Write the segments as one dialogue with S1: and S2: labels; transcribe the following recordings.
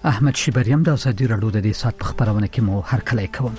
S1: احمد شیبریم د ازادي راډیو د دې سات په خبرونه کې مو هرکلی کوم.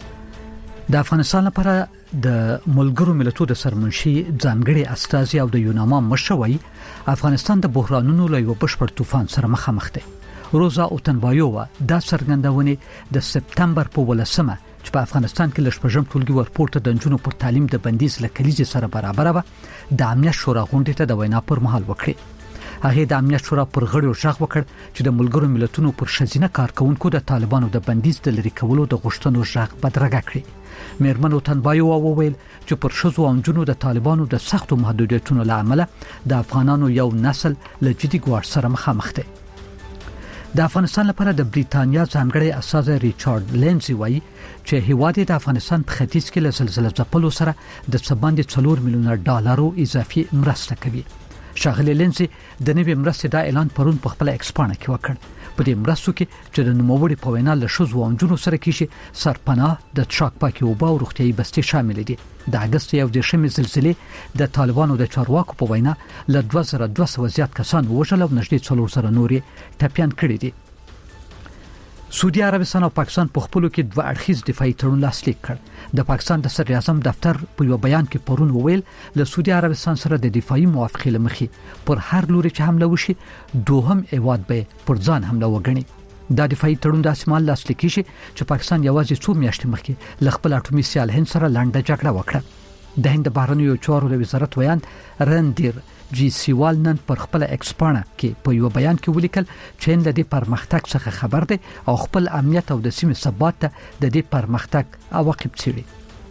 S1: د افغانستان لپاره د ملګرو ملتونو د سرمنشي ځانګړي استازي او د یوناما مشوي افغانستان د بحرانونو له یو بشپړ طوفان سره مخامخ دی. روزا اوتنبایووا د څرګندونې د سپتمبر په 18مه چې په افغانستان کې لشپږم ټولګي ورپورته د نجونو پر تعلیم د بندیز لکلیزي سره برابر و د امنیت شورا غونډې ته د وینا پر مهال وکړي. هغه د امنیت شورا پر غړیو ژغ وکړ چې د ملګرو ملتونو پر شزینه کارکونکو د طالبانو د بندیز د لری کولو د غوښتنو ژغ بدرګه کړي. میرمن اوتنبایووا وویل چې پر شزو او نجونو د طالبانو د سختو محدودیتونو لامل د افغانانو یو نسل له جدي ګواښ سره مخامخ دی. د افغانستان لپاره د بریتانیا ځانګړي استازی ریچارډ لینزي وایي چې هیواد د افغانستان په ختیځ کې له زلزلې ځپلو سره د څباندې 4 میلیونه ډالرو اضافي مرسته کوي. شاغلی لینزي د نوې مرستې د اعلان پرون په خپل ایکسپانه کې وکړ. په دې مرستو کې چې د نوموړي په وینا له شزو او نجونو سره کېږي سرپناه د ټراک پاکي او با روغتيایي بستي شامل دي. د اگست 11 زلزلې د طالبانو د چارواکو په وینا له 2200 زیات کسان وژل او نږدې 400 نوري ټپيان کړي دي. سعودي عربستان او پاکستان په خپلو کې دوه اړخیز دفاعي تړون لاسلیک کړ. د پاکستان د صدر اعظم دفتر په یو بیان کې پرون وویل له سعودي عربستان سره د دفاعي موافقې لمخې پر هر لوري چې حمله وشي دوهم ایواد به پر ځان حمله وګڼي. دا دفاعي تړون د اسمال لاسلیک شي چې پاکستان یوازې 2 میاشتې مخکې له خپل اټومي سیال هند سره لنډه جګړه وکړه. د هند بهرنیو چارو وزارت ویان رندیر جی سیوال نن پر خپل ایکسپانه کې په یو بیان کې ولیکل چې هند د پرمختګ څخه خبر دی او خپل امنیت او د سیمې ثبات ته د دې پرمختګ عواقب څېړي.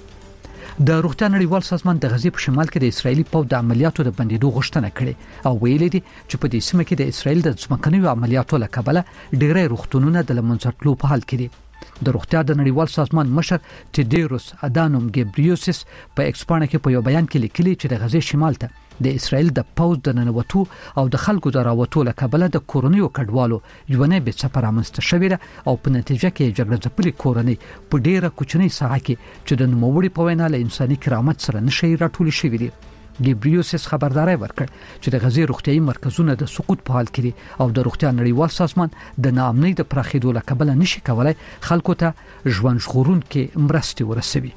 S1: د روغتیا نړیوال سازمان د غزې په شمال کې د اسرایلی پوځ د عملیاتو د بندیدو غوښتنه کړې او ویل دي چې په دې سیمه کې د اسرایل د ځمکنیو عملیاتو له کبله ډېرې روغتونونه د لمنځتلو په حال کې دي. د روغتیا د نړیوال سازمان مشر تیدروس ادانوم ګبریوسس په ایکسپانه کې په یو بیان کې لیکلي چې د غزې شمال ته د اسرایل د پوځ د ننوتو او د خلکو د راوتو له کبله د کورونیو کډوالو یوه به څه پرامنسته شوې ده او په نتیجه کې جګړه ځپلې کورنۍ په ډیره کوچنۍ ساحه کې چې د نوموړي په وینا له انساني کرامت سره نشي راټول شوې دي. ګبریوسس خبرداري ورکړ چې د غزې روغتيایي مرکزونه د سقوط په حال کې دي او د روغتیا نړیوال سازمان د ناامنۍ د پراخېدو له کبله نشي کولای خلکو ته ژوند ژغورونکې مرستې ورسوي.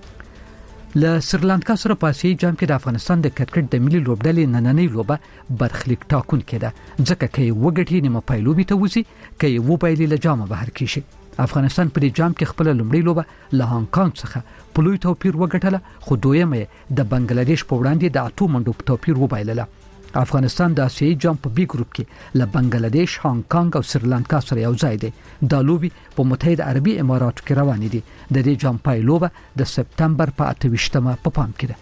S1: له سریلانکا سره په آسیایي جام کې د افغانستان د کرکټ د ملي لوبډلې نننۍ لوبه برخلیک ټاکونکې ده ځکه چې وګټي نیمه پایلوبي ته وځي کې و بایلي له جامه بهر کیږي. افغانستان په دې جام کې خپل لومړی لوبه له هانګ کانګ څخه په لوی توپیر وګټله خو دویمه د بنگلاديش په وړاندې د 8 منډو په توپیر وبایلله. افغانستان د آسیایي جام په بي ګروپ کې له بنگلاديش، هانګ کانګ او سریلانکا سره یو ځای دی. دا لوبي په متحده عربي اماراتو کې روان دي. د دې جام پایلوبه د سپتمبر په 28مه په پام کې ده.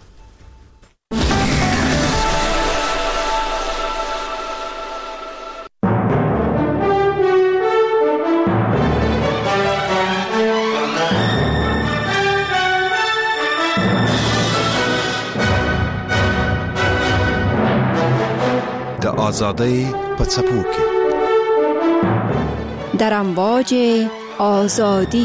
S2: آزادی په څپو کې
S3: در امواج آزادی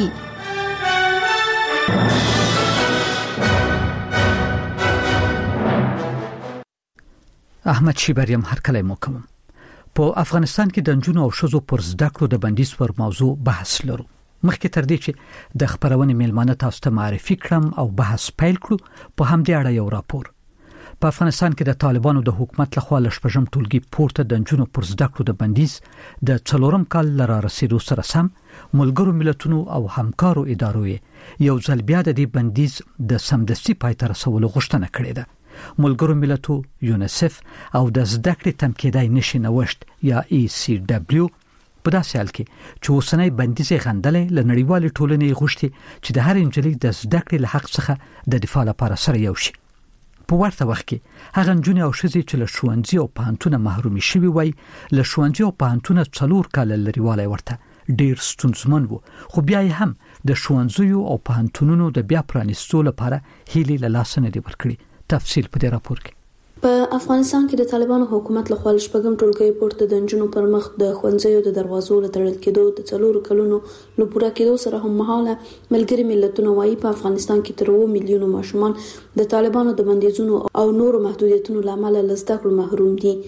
S1: احمد شیبریم هرکلی مو کوم. په افغانستان کې د نجونو او ښځو پر زده کړو د بندیز پر موضوع بحث لرو. مخکې تر دې چې د خبرونې میلمانه تاسو ته معرفي کړم او بحث پیل کړو په همدې اړه یو راپور. په افغانستان کې د طالبانو د حکومت لخوا لشپږم ټولګي پورته د نجونو پر زده کړو د بندیز د 4م کال لاره رسیدو سره سم ملګرو ملتونو او همکارو ادارو یو ځل بیا د دې بندیز د سمدستي پای ته رسولو غوښتنه کړې ده. ملګرو ملتونو یونیسف او د زده کړې تمکیدای نشي نوښت یا ECW په داسې حال کې چې اوسنۍ بندیز غندلې له نړیوال ټولنې غوښتي چې د هر انجلۍ د زده کړې له حق څخه د دفاع لپاره سره یو شي. په ورته وخت کې هغه نجونې او ښځې چې له ښوونځي او پوهنتونه محرومي شوي وای له ښوونځي او پوهنتونه 4 کال لريوالی ورته ډیر ستونزمن وو خو بیا هم د ښوونځیو او پوهنتونونو د بیا پرانیستو لپاره هیلې له لاسه نه دی ورکړي. تفصیل په دې راپور کې.
S4: په افغانستان کې د طالبانو حکومت لخوا شپږم ټولګي پورته د نجونو پر مخ د ښوونځیو د دروازو له تړل کېدو د 4 کلونو له پوره کېدو سره هم مهاله ملګري ملتونه وايي په افغانستان کې تر 2 میلیونو ماشومان د طالبانو د بندیزونو او نورو محدودیتونو لامل له زده کړو محروم دي.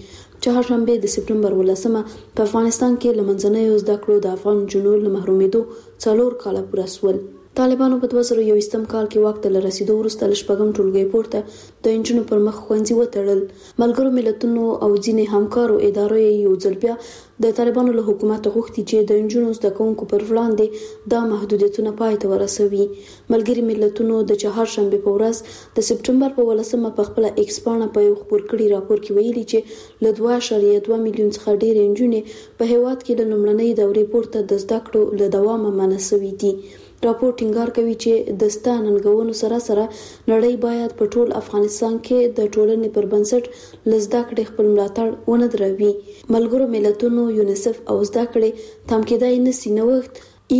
S4: چهارشنبه د سپټمبر 18 په افغانستان کې لمنځنۍ زده کړو د افغان جنونو له محرومېدو 4 کاله پوره شول. طالبانو په 2021 کال کې وخت له رسیدو وروسته لشپږم ټولګي پورته د انجونو پر مخ خوندي وتړل. ملګرو ملتونو او ځینې همکارو ادارو یو ځل بیا د طالبانو له حکومت غوښتي چې د انجونو زده کوونکو پر وړاندې د محدودیتونو پای ته ورسوي. ملګري ملتونو د چهارشنبه په ورځ د سپټمبر په 18 په خپل ایکس باندې په یو خبر کړي راپور کې ویلي چې له 2.2 میلیون څخه ډېر انجونې په هیواد کې د لومړنۍ دورې پورته د زده کړو له دوامه منسوي دي. راپور ټینګار کوي چې د ستاننګونو سره نړۍ باید په ټول افغانستان کې د ټولنې پر بنسټ لزده کړې خپل ملاتړ ونه دروي. ملګرو ملتونو یونیسف او زده کړې تم کېدای نسی نوښت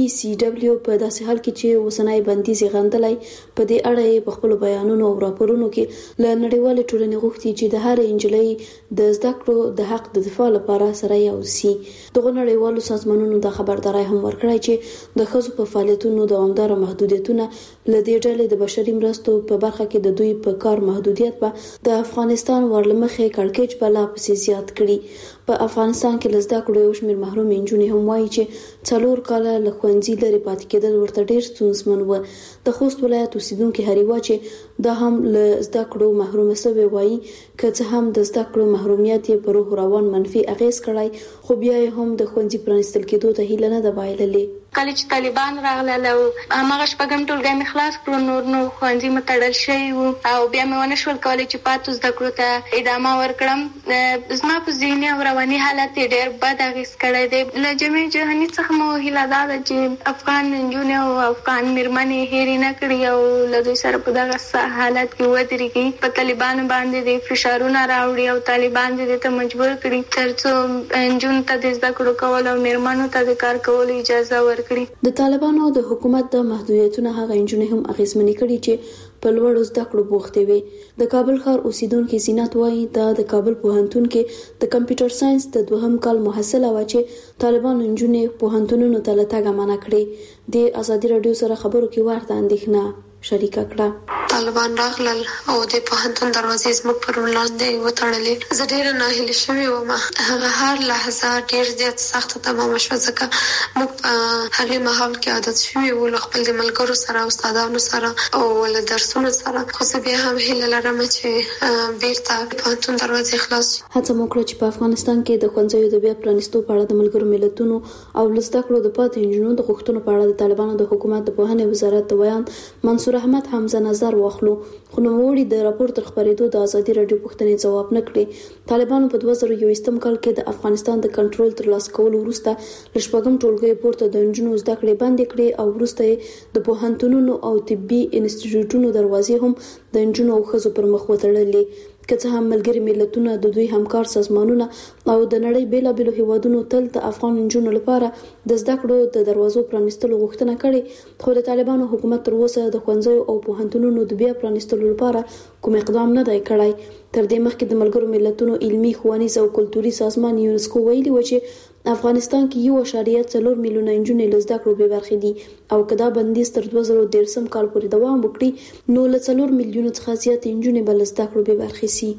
S4: ECW په داسې حال کې چې وسنۍ بندیز غندلای په دې اړه په خپل بیانونو او راپورونو کې له نړیوال ټولنې غوښتي چې د هر انجلۍ د زده کړو د حق د دفاع لپاره سره یو سي. دغه نړیوالو سازمانونو د خبرداري هم ورکړی چې د ښځو په فعالیتونو دوامدار محدودیتونه له دې ډلې د بشري مرستو په برخه کې د دوی په کار محدودیت په د افغانستان ورلمخې کړکېچ بلا پسې زیات کړي. په افغانستان کې لزده کړو یو شمېر محروم انجونې هم وایي چې 4 کاله له ښوونځي لرې پاتې کېدل ورته ډېر ستونزمن و. د خوست ولایت اوسیدونکو هریوا چې دا هم له زده کړو محروم شوی وایي که څه هم د زده کړو محرومیت یې په روح روان منفي اغیز کړای خو بیا هم د ښوونځي پرانستل کېدو ته هیله نه ده بایللې.
S5: کله چې طالبان راغلل او هغه شپږم ټولګی مې خلاص کړو نو ښوونځي مې تړل شوی و او بیا مې ونه شول کولی چې پاتې زده کړو ته ادامه ورکړم. زما په ذهني او رواني حالت یې ډېر بد اغېز کړی دی. له جامع جهاني څخه مو هیله دا ده چې افغان نجونې او افغان مېرمنې هېرې نه کړي او له دوی سره په دغه حالت کې ودرېږي. په طالبانو باندې د فشارونه راوړي او طالبان دې ته مجبور کړي تر څو نجونو ته د زده کړو کول او مېرمنو ته د کار کولو اجازه ورکړي. د طالبانو د حکومت د محدودیتونو هغه انجونې هم اغېزمنې کړي چې په لوړو زده کړو بوختې وي. د کابل ښار اوسیدونکو زینت وایي د کابل پوهنتون کې د کمپیوټر ساينس د 2م کال محصله و چې طالبان انجونې پوهنتونونو ته لټه منع کړي. د ازادي رادیو سره خبرو کې ورته اندېښنه شریکه کړه.
S6: طالبان راغلل او د پوهنتون دروازې زموږ پر وړاندې وتړلې. زه ډېره ناهیلې شوې وم. هغه هر لحظه ډېر زیات سخته تمامه شوه ځکه موږ په هغې مهال کې عادت شوي وو له خپل د ملګرو سره او استادانو سره او له درسونو سره. خو زه بیا هم هیله لرم چې بیرته پوهنتون دروازې خلاص شي.
S4: هڅه مو کړه چې په افغانستان کې د ښوونځیو د بیا پرانیستو په اړه د ملګرو ملتونو او زده کړو د پاتې انجونو د غوښتنو په اړه د طالبانو د حکومت د پوهنې وزارت د بیان منصور احمد حمزه نظر واخلو خو نوموړي د راپور تر خبرېدو د ازادي رادیو پوښتنې ځواب نه کړي. طالبانو په 2021 کال کې د افغانستان د کنټرول ترلاسه کولو وروسته لشپږم ټولګي پورته د انجونو زده کړې بندې کړې او وروسته د پوهنتونونو او طبي انسټیټیوټونو دروازې هم د انجونو او ښځو پر مخ وتړلې. که څه هم ملګري ملتونه د دوی همکار سازمانونه او د نړۍ بیلابېلو هیوادونو تل د افغان نجونو لپاره د زده کړو د دروازو پرانیستلو غوښتنه کړې خو د طالبانو حکومت تر اوسه د ښوونځیو او پوهنتونونو د بیا پرانیستلو لپاره کوم اقدام نه دی کړی. تر دې مخکې د ملګرو ملتونو علمي ښوونیز او کلتوري سازمان یونسکو ویلي و چې افغانستان کې 1.4 میلیونه نجونې له زده کړو بې برخې دي او کدا بندیز تر 2013 کال پورې دوام وکړي نو له 4 میلیونه څخه زیات نجونې بل زده کړو بې برخې سي.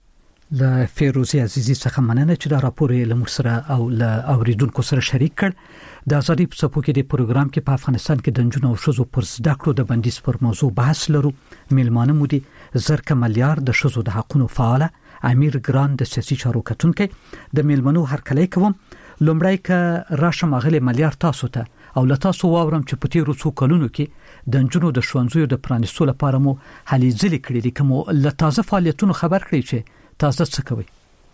S1: له فیروزي عزیزي څخه مننه چې دا راپور له مرسره او له اوریدونکو سره شریک کړ. د ازادي په څپو کې د پروګرام کې په افغانستان کې د نجونو او ښځو پر زده کړو د بندیز پر موضوع بحث لرو. میلمانه مو دي زرکه ملیار د ښځو د حقوقو فعال، امیر ګران د سیاسي چارو کتونکي. د میلمنو هرکلی کوم. لومړی که راشم اغلی ملیار تاسو ته او له تاسو واورم چې په تیرو څو کلونو کې د نجونو د ښوونځیو د پرانیستو لپاره مو هلې ځلې کړې دي کوم له تازه فعالیتونو خبر کړئ چې تاسو څه کوئ.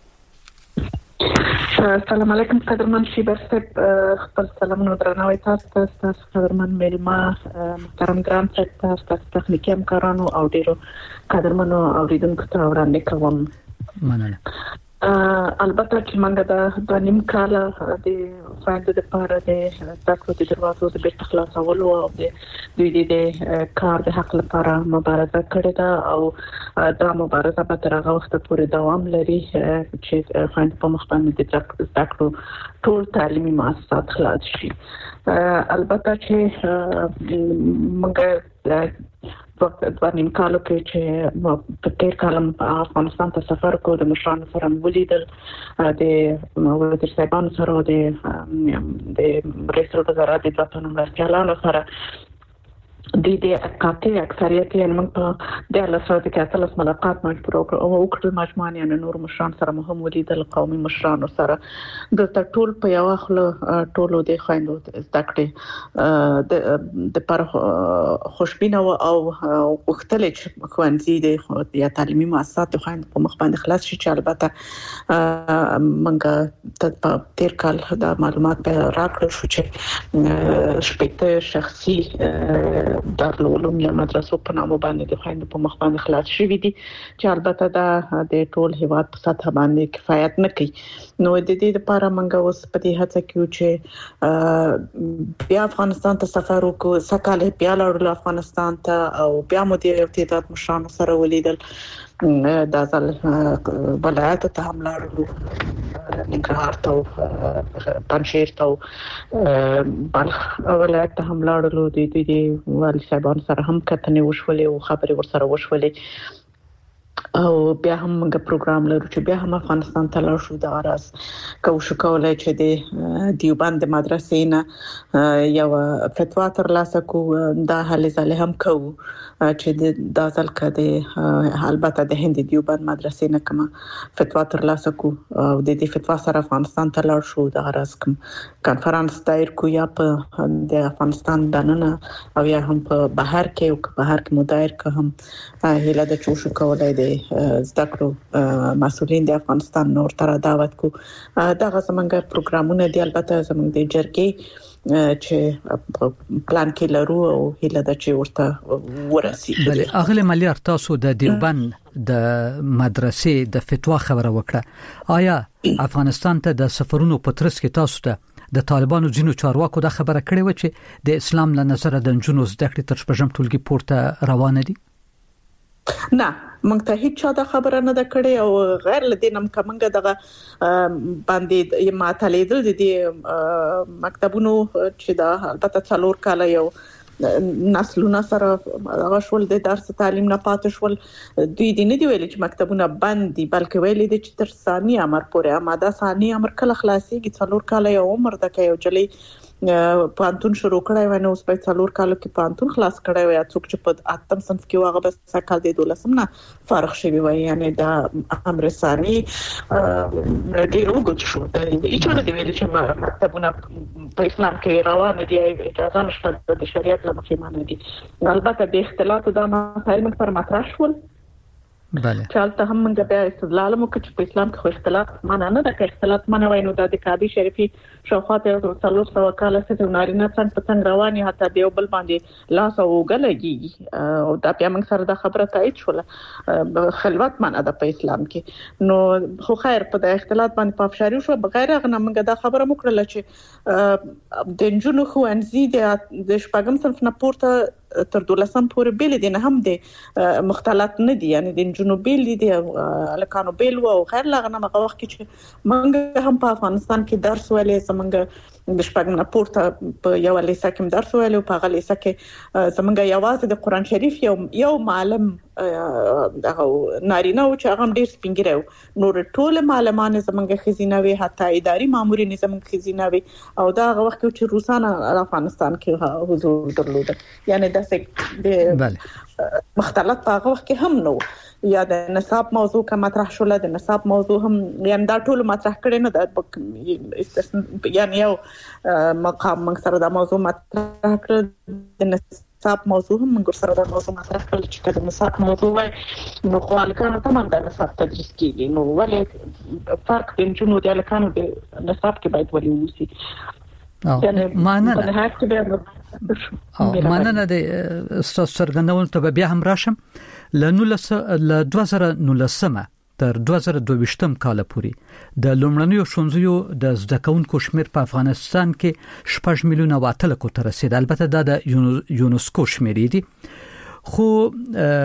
S7: السلام علیکم قدرمن شیبر صاحب، خپل سلامونه درناوی تاسو ته قدرمن میلمه محترم ګران صاحب تاسو تخنیکی همکارانو او ډیرو قدرمنو اوریدونکو ته وړاندې کوم.
S1: مننه.
S7: البته چې موږ د نیم کال د فایده لپاره د تاسو د دروازو د بیرته خلاصولو او د دوی د کار د حق لپاره مبارزه کړې ده او دا مبارزه به تر هغه وخت پورې دوام لري چې فایده په مخ باندې د تاسو ټول تعلیمي مؤسسات خلاص شي. البته چې موږ په نیم کالو کې چې په تیر کال افغانستان ته سفر کوم د مشرانو سره ولیدل د وزیر صاحبانو سره د رئیس الوزرا د ځوانانو مرستيالانو سره د کاته اکثریت یې موږ په د لاسو د کاتلس ملاقات مجبور او وکړل مجموعه یې نور مشران سره مهم ولیدل قومي مشران سره د ټول په یو خل ټولو د خويندو زدکړې د پر خوشبینه او وختل چې خوانزي د یا تعلیمي مؤسسات خويند په مخ باندې خلاص شي چې البته موږ په تیر کال د معلومات په راکړل شو چې شپږ شخصي دارالعلوم یا مدرسو په نامه باندې د خويندو په مخ باندې خلاص شوی دي چې البته دا د ټول هیواد په سطح باندې کفایت نه کوي نو د دې لپاره موږ اوس په دې هڅه کوو چې بیا افغانستان ته سفر وکړو سکهاله بیا لاړو افغانستان ته او بیا مو د ارتباط مشرانو سره ولیدل دا ځل ولایت ته هم لاړو ننګرهار ته پنځیر ته بلخ ولایت ته هم لاړو د والي صاحبانو سره هم کتنې وشولې او خبرې ورسره وشولې او بیا هم موږ پروګرام لرو چې بیا هم افغانستان ته لاړ شو د غرض کوشکولای چې د دیوبند مدرسې نه یو فتوا ترلاسه کو دا هلې ځله هم کوو چې د ځل کده البته د هند دیوبند مدرسې نه کوم فتوا ترلاسه کو او د دې فتوا سره افغانستان ته لاړ شو د غرض کوم کانفرنس دایر کو یا په د افغانستان دننه او یا هم په بهر کې او په بهر کې مدایر که هم هله د چوشو کولای دی زدکړو مسؤلین د افغانستان نور تر دعوت کو دا زمونږ پروګرامونه دی البته زمونږ د جرګې چې پلان کې لرو او هله د چې ورته ورسي
S1: بل اغله مليار تاسو د دیوبند د مدرسې د فتوا خبره وکړه آیا افغانستان ته د سفرونو په ترڅ کې تاسو ته د طالبانو ځینو چارواکو د خبره کړې و چې د اسلام له نظر د جنونو زده کړې تر شپږم ټولګي پورته روان دي
S7: نه موږ ته هیڅ چا د خبره نه ده کړې او غیر لدینم کومګه دغه باندې ماتلیدل دي مکتبونو چې دا البته څلور کال یو نسلونه سره غشول د درس تعلیم نه پاتې شول دوی دي نه دی ویل چې مکتبونه بند دي بلکې ویل دي چې تر ثاني امر پورې اماده ثاني امر کله خلاصيږي څلور کال یو عمر د کې یو جلې پانتون شروع کړای و نو اوس په څلور کالو کې پانتون خلاص کړای و یا څوک چې په اتم صنف کې واغه بس سکهال د 12 نه فارغ شوی و یعنی دا امر ثاني ډیر وګت شو دا هیڅ نه دی ویل چې مکتبونه په اسلام کې روان دي اجازه نشته د شریعت له مخې معنی دي البته د اختلاط د مسایل پر مطرح شول
S1: بله
S7: چالت هم موږ بیا استدلال مو چې په اسلام کې اختلاط معنا نه ده چې اختلاط معنا وای نو د کعبه شریفي شاوخواته 300 کاله څخه نارینه څنګه رواني حتی دیو بل باندې لاس او غلګي او دا بیا موږ سره د خبره تایید شول خلوت معنا ده په اسلام کې نو خو خیر په د اختلاط باندې په افشاری شو بغیر غنه موږ دا خبره وکړه چې د جنونو خوانزي د شپږم صنف نه پورته تر 12 پورې بیل دي نه هم دي مختلط نه دي یعنی د جنوبیل دي الکانو بیل او غیر لغنه مغه وخت چې منګ هم په افغانستان کې درس ولې سمنګ د شپږم نه پورته په یو لیسه کې درس ولې او په غلیسه کې سمنګ یوازې د قران شریف یو معلم دغه نارینه او چې هغه ډیر سپینګره نور ټول معلمان زمونږ خزینه وي حتی اداري مامورین زمونږ خزینه وي او دا هغه وخت چې روسانه افغانستان کې حضور درلود یعنی د مختلط په هغه وخت کې هم نو یا د نصاب موضوع کا مطرح شول د نصاب موضوع هم یعنی دا ټول مطرح کړي نه د یعنی یو مقام موږ سره دا موضوع مطرح کړ د نصاب موضوع هم موږ سره دا موضوع مطرح کړل چې د نصاب موضوع وای نو خو الکانو ته موږ د نصاب تدریس کیږي نو ولې فرق د جنونو د الکانو د نصاب کې باید ولې وسی
S1: ماننه د استاد سرګندول ته بیا هم راشم ل 2019 تر 2022 کال پورې د لومړنیو شونځیو د زدکونکو شمیر په افغانستان کې 6 میلیونه واتل کو تر رسید البته د یونسکو شمیر دي خو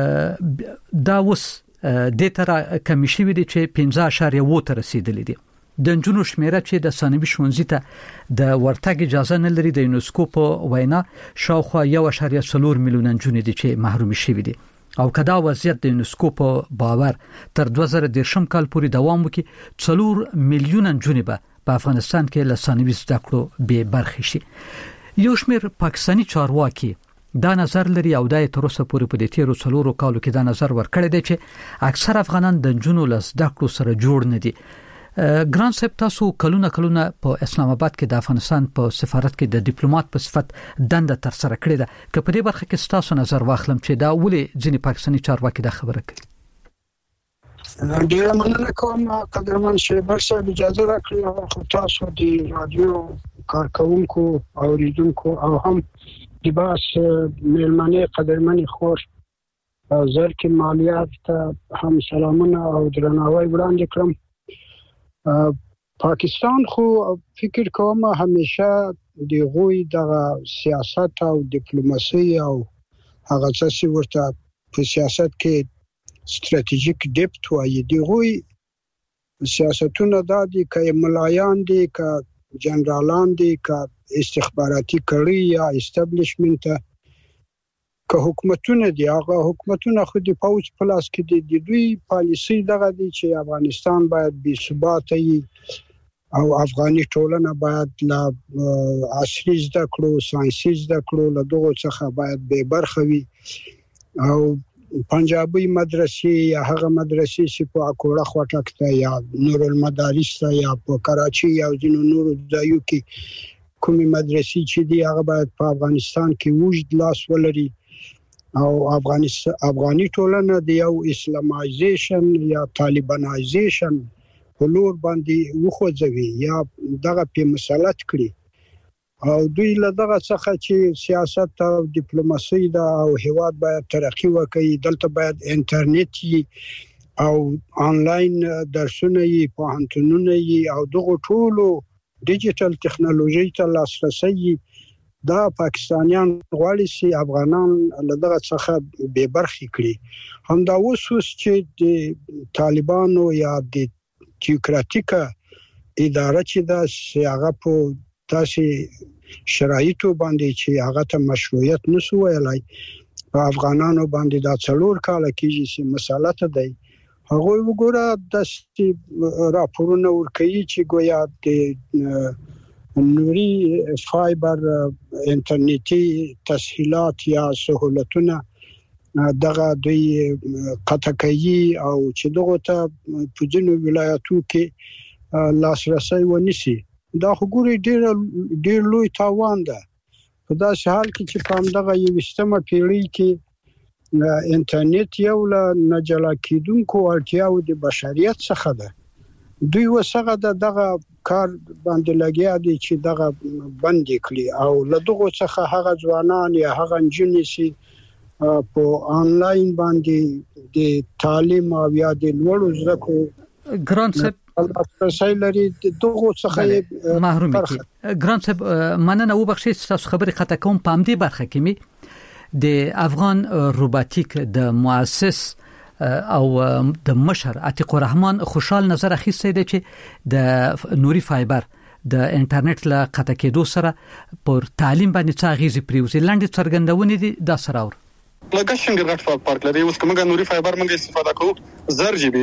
S1: دا وس د تر کمیشي وی دي چې 15.1 تر رسیدلې دي د نجونو شمیره چې د ثانوي ښوونځي ته د ورتګ اجازه نه لري د یونسکو په وینا شاوخوا 1.4 میلیون نجونې دي چې محروم شوي دي او کدا وضعیت د یونسکو په باور تر 2010 کال پورې دوام وکړي 4 میلیون نجونې به په افغانستان کې له ثانوي زده کړو به برخه شي. یو شمېر پاکستاني چارواکي دا نظر لري او د تر اوسه پورې په دې تیرو 4 کالو کې دا نظر ورکړی دی چې اکثر افغانان د جنونو له زده کړو سره جوړ نه دي. ګران صاحب تاسو کلونه په اسلام آباد کې د افغانستان په سفارت کې د ډیپلوماټ په صفت دنده تر سره کړې ده که په دې برخه کې تاسو نظر واخلم چې دا ولې ځینې پاکستاني چارواکي دا خبره کوي.
S8: ډیره مننه کوم قدرمن شیبر صاحب اجازه راکړئ خو تاسو د رادیو کارکونکو اوریدونکو او هم د باس مېلمنې قدرمن خور زرکې مالیات ته هم سلامونه او درناوی وړاندې کړم. پاکستان خو فکر کوم همیشه د غوي د سیاست او ډیپلوماسي او هغه څه ورته په سیاست کې ستراتیژیک ډیپت وایي. د غوي سیاستونه د دې ملایان دي ک جنرالان دي ک استخباراتي کړي یا استابلیشمنت که حکومتونه دي. هغه حکومتونه خو د پوز پلاس کې د دوی پالیسي دغه دي چې افغانستان باید بې ثبات وي او افغاني ټولنه باید لا عصري زده کړو ساينسي زده کړو له دغه څخه باید به برخه وي او پنجابي مدرسې یا هغه مدرسې چې په اکوړه خوټک ته یا نور المدارس ته یا په کراچي یا ځینو نور ځایو کې کومې مدرسې چې دی هغه باید په افغانستان کې وجود لاس ولري او افغاني ټولنه د یو اسلامایزیشن یا طالبانایزیشن په لور باندې وخوځوي یا دغه په مسلط کړي او دوی له دغه څخه چې سیاست او ډیپلوماسي دا او هیواد باید ترقی وکړي دلته باید انټرنیټ او آنلاین درسونه یې پوهنتونونه یې او دغه ټولو ډیجیټل ټکنالوژي ته لاسرسي دا پاکستانیان غواړي چې افغانان له دغه څخه به برخې کړي. هم دا اوس چې د طالبانو یا د تیوکراتیکا اداره چې دا هغه په تاسې شرایطو باندې چې هغه ته مشروعیت نشو ویلای په افغانانو باندې دا 4 کال کېږي چې مسالته دی. هغه وګوره د راپورونه ورکوي چې ګویا د نوري فایبر انټرنیټي تسهیلات یا سہولتونه دغه دوی قطع کوي او چې دغه ته په ځینو ولایتو کې لاسرسي ونیسي. دا وګورئ ډیر لوی تاوان ده په داسې حال کې چې په دغه 20مه پیړۍ کې انټرنیټ یو له نجلا کېدونکو اړتیاو د بشریت څخه ده. دوی وسغه دغه کار باندې لګیا دي چې دغه بند کړي او له دغه څخه هغه ځوانان یا هغه انجنیر چې په آنلاین باندې د تعلیم او یا د لوړو زده کړو
S1: ګران صاحب
S8: تاسو لري دغه څخه
S1: محروم دي. ګران صاحب مننه وبخښئ تاسو خبرې خطا کوم په دې برخه کې می د افغان روباتیک د مؤسس او د مشر عتیق الرحمن خوشحال نظر اخیسته دی چې د نوري فایبر د انټرنیټ له قطع کېدو سره پر تعلیم باندې څه اغیزه پریوزي لاندې څرګندونه دي دا سره اور
S9: لکه څنګه غټ پارک لري اوس کومه نوري فایبر موږ استفاده کوو زر جی بي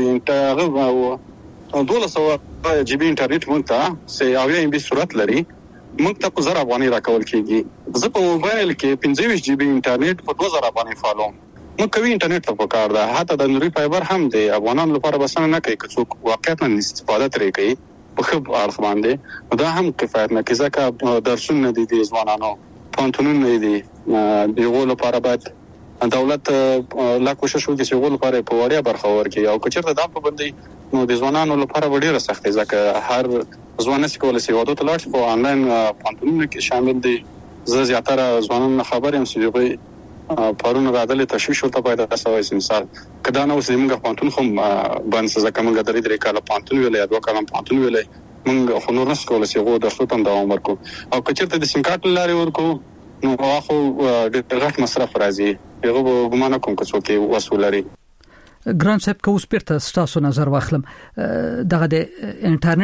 S9: او 1200 جی بي انټرنیټ مونږ ته سي او ام بي صورت لري موږ ته 1000 افغاني راکول کیږي. زه په موبایل کې 25 جی بي انټرنیټ په 2000 افغاني فالوم نو کوي انټرنیټ ته پکار ده. حتی د نوري فایبر هم دی افغانانو لپاره بسنه نه کوي که څوک واقعا استفاده ترې کوي په خب اړخ باندې دا هم کفایت نه کوي ځکه درسونه دي د ځوانانو پونتونونه دي دیغه لپاره باید دولت لا کوشش وکړي چې غوړ لپاره په وړیا برخه ورکړي او کچېرته دا په باندې نو د ځوانانو لپاره ډیره سخت دي ځکه هر ځوان چې کولای شي واده ته لاړ شي په آنلاین پونتونونه کې شامل دي. زه زیاتره ځوانانو خبر يم چې دوی پرونه غاډلې تشویش ورته پیدا شوی. مثال کدا نو زموږ پونتون خو باندې ځکه موږ درې کاله پونتون ویلې 2 کاله پونتون ویلې موږ خو نور نس کولای شي غو د خپل دوام ورکو او کچېرته د سیم کارت لاري ورکو نو واخو د غټ مصرف راځي هغه ګمان کوم که څوک وسول لري.
S1: ګران صاحب کوس پرته تاسو نظر واخلم دغه د انټرنیټ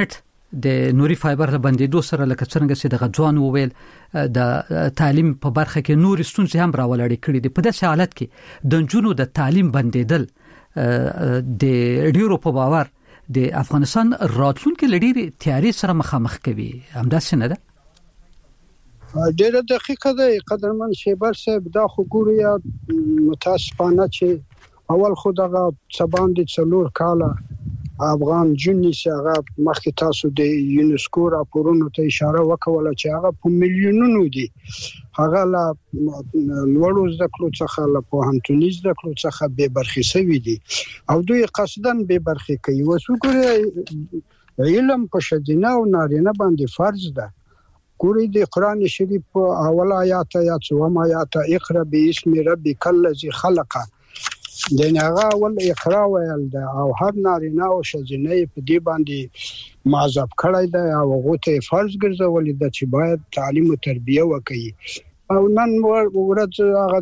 S1: د نوري فایبر له بندیدو سره لکه څنګه چې د غځوان وویل د تعلیم په برخه کې نور ستونزې هم راولړې کړې دي. په داسې حالت کې د نجونو د تعلیم بندیدل د ډیرو په باور د افغانستان راتلونکي لړۍ تیاری سره مخامخ کوي. همداسې نه ده؟
S8: ډیره دقیقه ده قدرمن شیبر صاحب. دا خو ګوریا متاسفانه چې اول خو دغه سبان دي 4 کاله افغان جنې هغه مخکې تاسو د یونسکو راپورونو ته اشاره وکوله چې هغه په میلیونونو دي. هغه لا لوړو زده کړو څخه لا پوهنتوني زده کړو څخه به برخې شوي دي او دوی قصدن به برخې کوي. وسوګره علم په شدینه او نارینه باندې فرض ده. ګوري د قران شریف اول آیات یا څوم آیات اقرا باسم ربک الذی خلق دغه اول اقرا ویل ده او هر نارینه او شزینه په دې باندې معذب کړی ده او هغه ته فرض ګرځولې ده چې باید تعلیم او تربیه وکړي. او نن ورځ هغه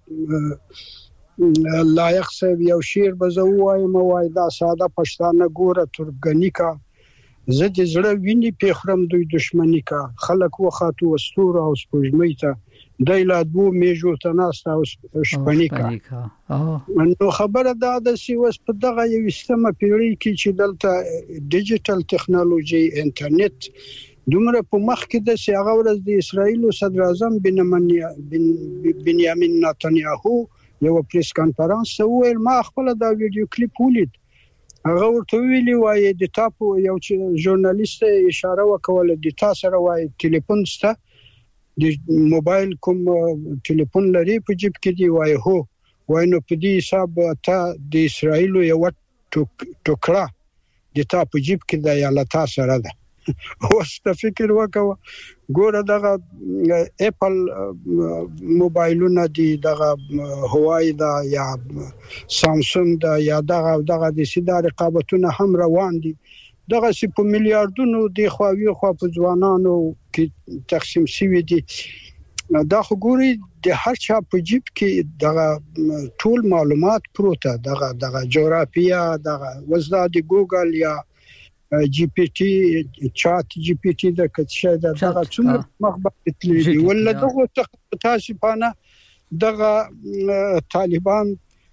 S8: د لایق صاحب یو شعر بزوای موای دا ساده پښتانه ګوره ترګنی کا زه د زړه ویني پیخرم دوی دشمنی کا خلک وخاتو وستور او سپوږمۍ ته د لادبو میجو تناست او شپنی کا. نو خبره دا ده چې وس په دغه یو سیمه پیړۍ کې چې دلته ډیجیټل ټکنالوژي انټرنیټ دومره په مخ کې ده چې هغه ورځ د اسرایل صدر اعظم بنیامین نتنیاهو یو پریس کانفرنس ویل ما خپل دا ویډیو کلیپ ولید. هغه ورته ویلی وای د تاسو یو ژورنالیست اشاره وکوله د تاسو سره وای ټلیفون سته د موبایل کوم ټلیفون لري په جیب کې دی وای هو وای نو په دې حساب ته د اسرایل یو ټوکړه د تاسو په جیب کې دی یا لتا سره ده. اوس ته فکر وکوه ګوره دغه اپل موبایلونه دي دغه هوای دا یا سامسونګ دا یا دغه د سیده رقابتونه هم روان دي. دغه سی په میلیارډونو د خواوی خو په ځوانانو کې تقسیم شوی دي. دا خو ګوري د هر چا په جیب کې دغه ټول معلومات پروته دغه جغرافیا دغه وزدا د ګوګل یا جی پی ټی چات جی پی ټی د کڅه دغه څومره مخبت تللی ولا دغه تاسو پانه دغه طالبان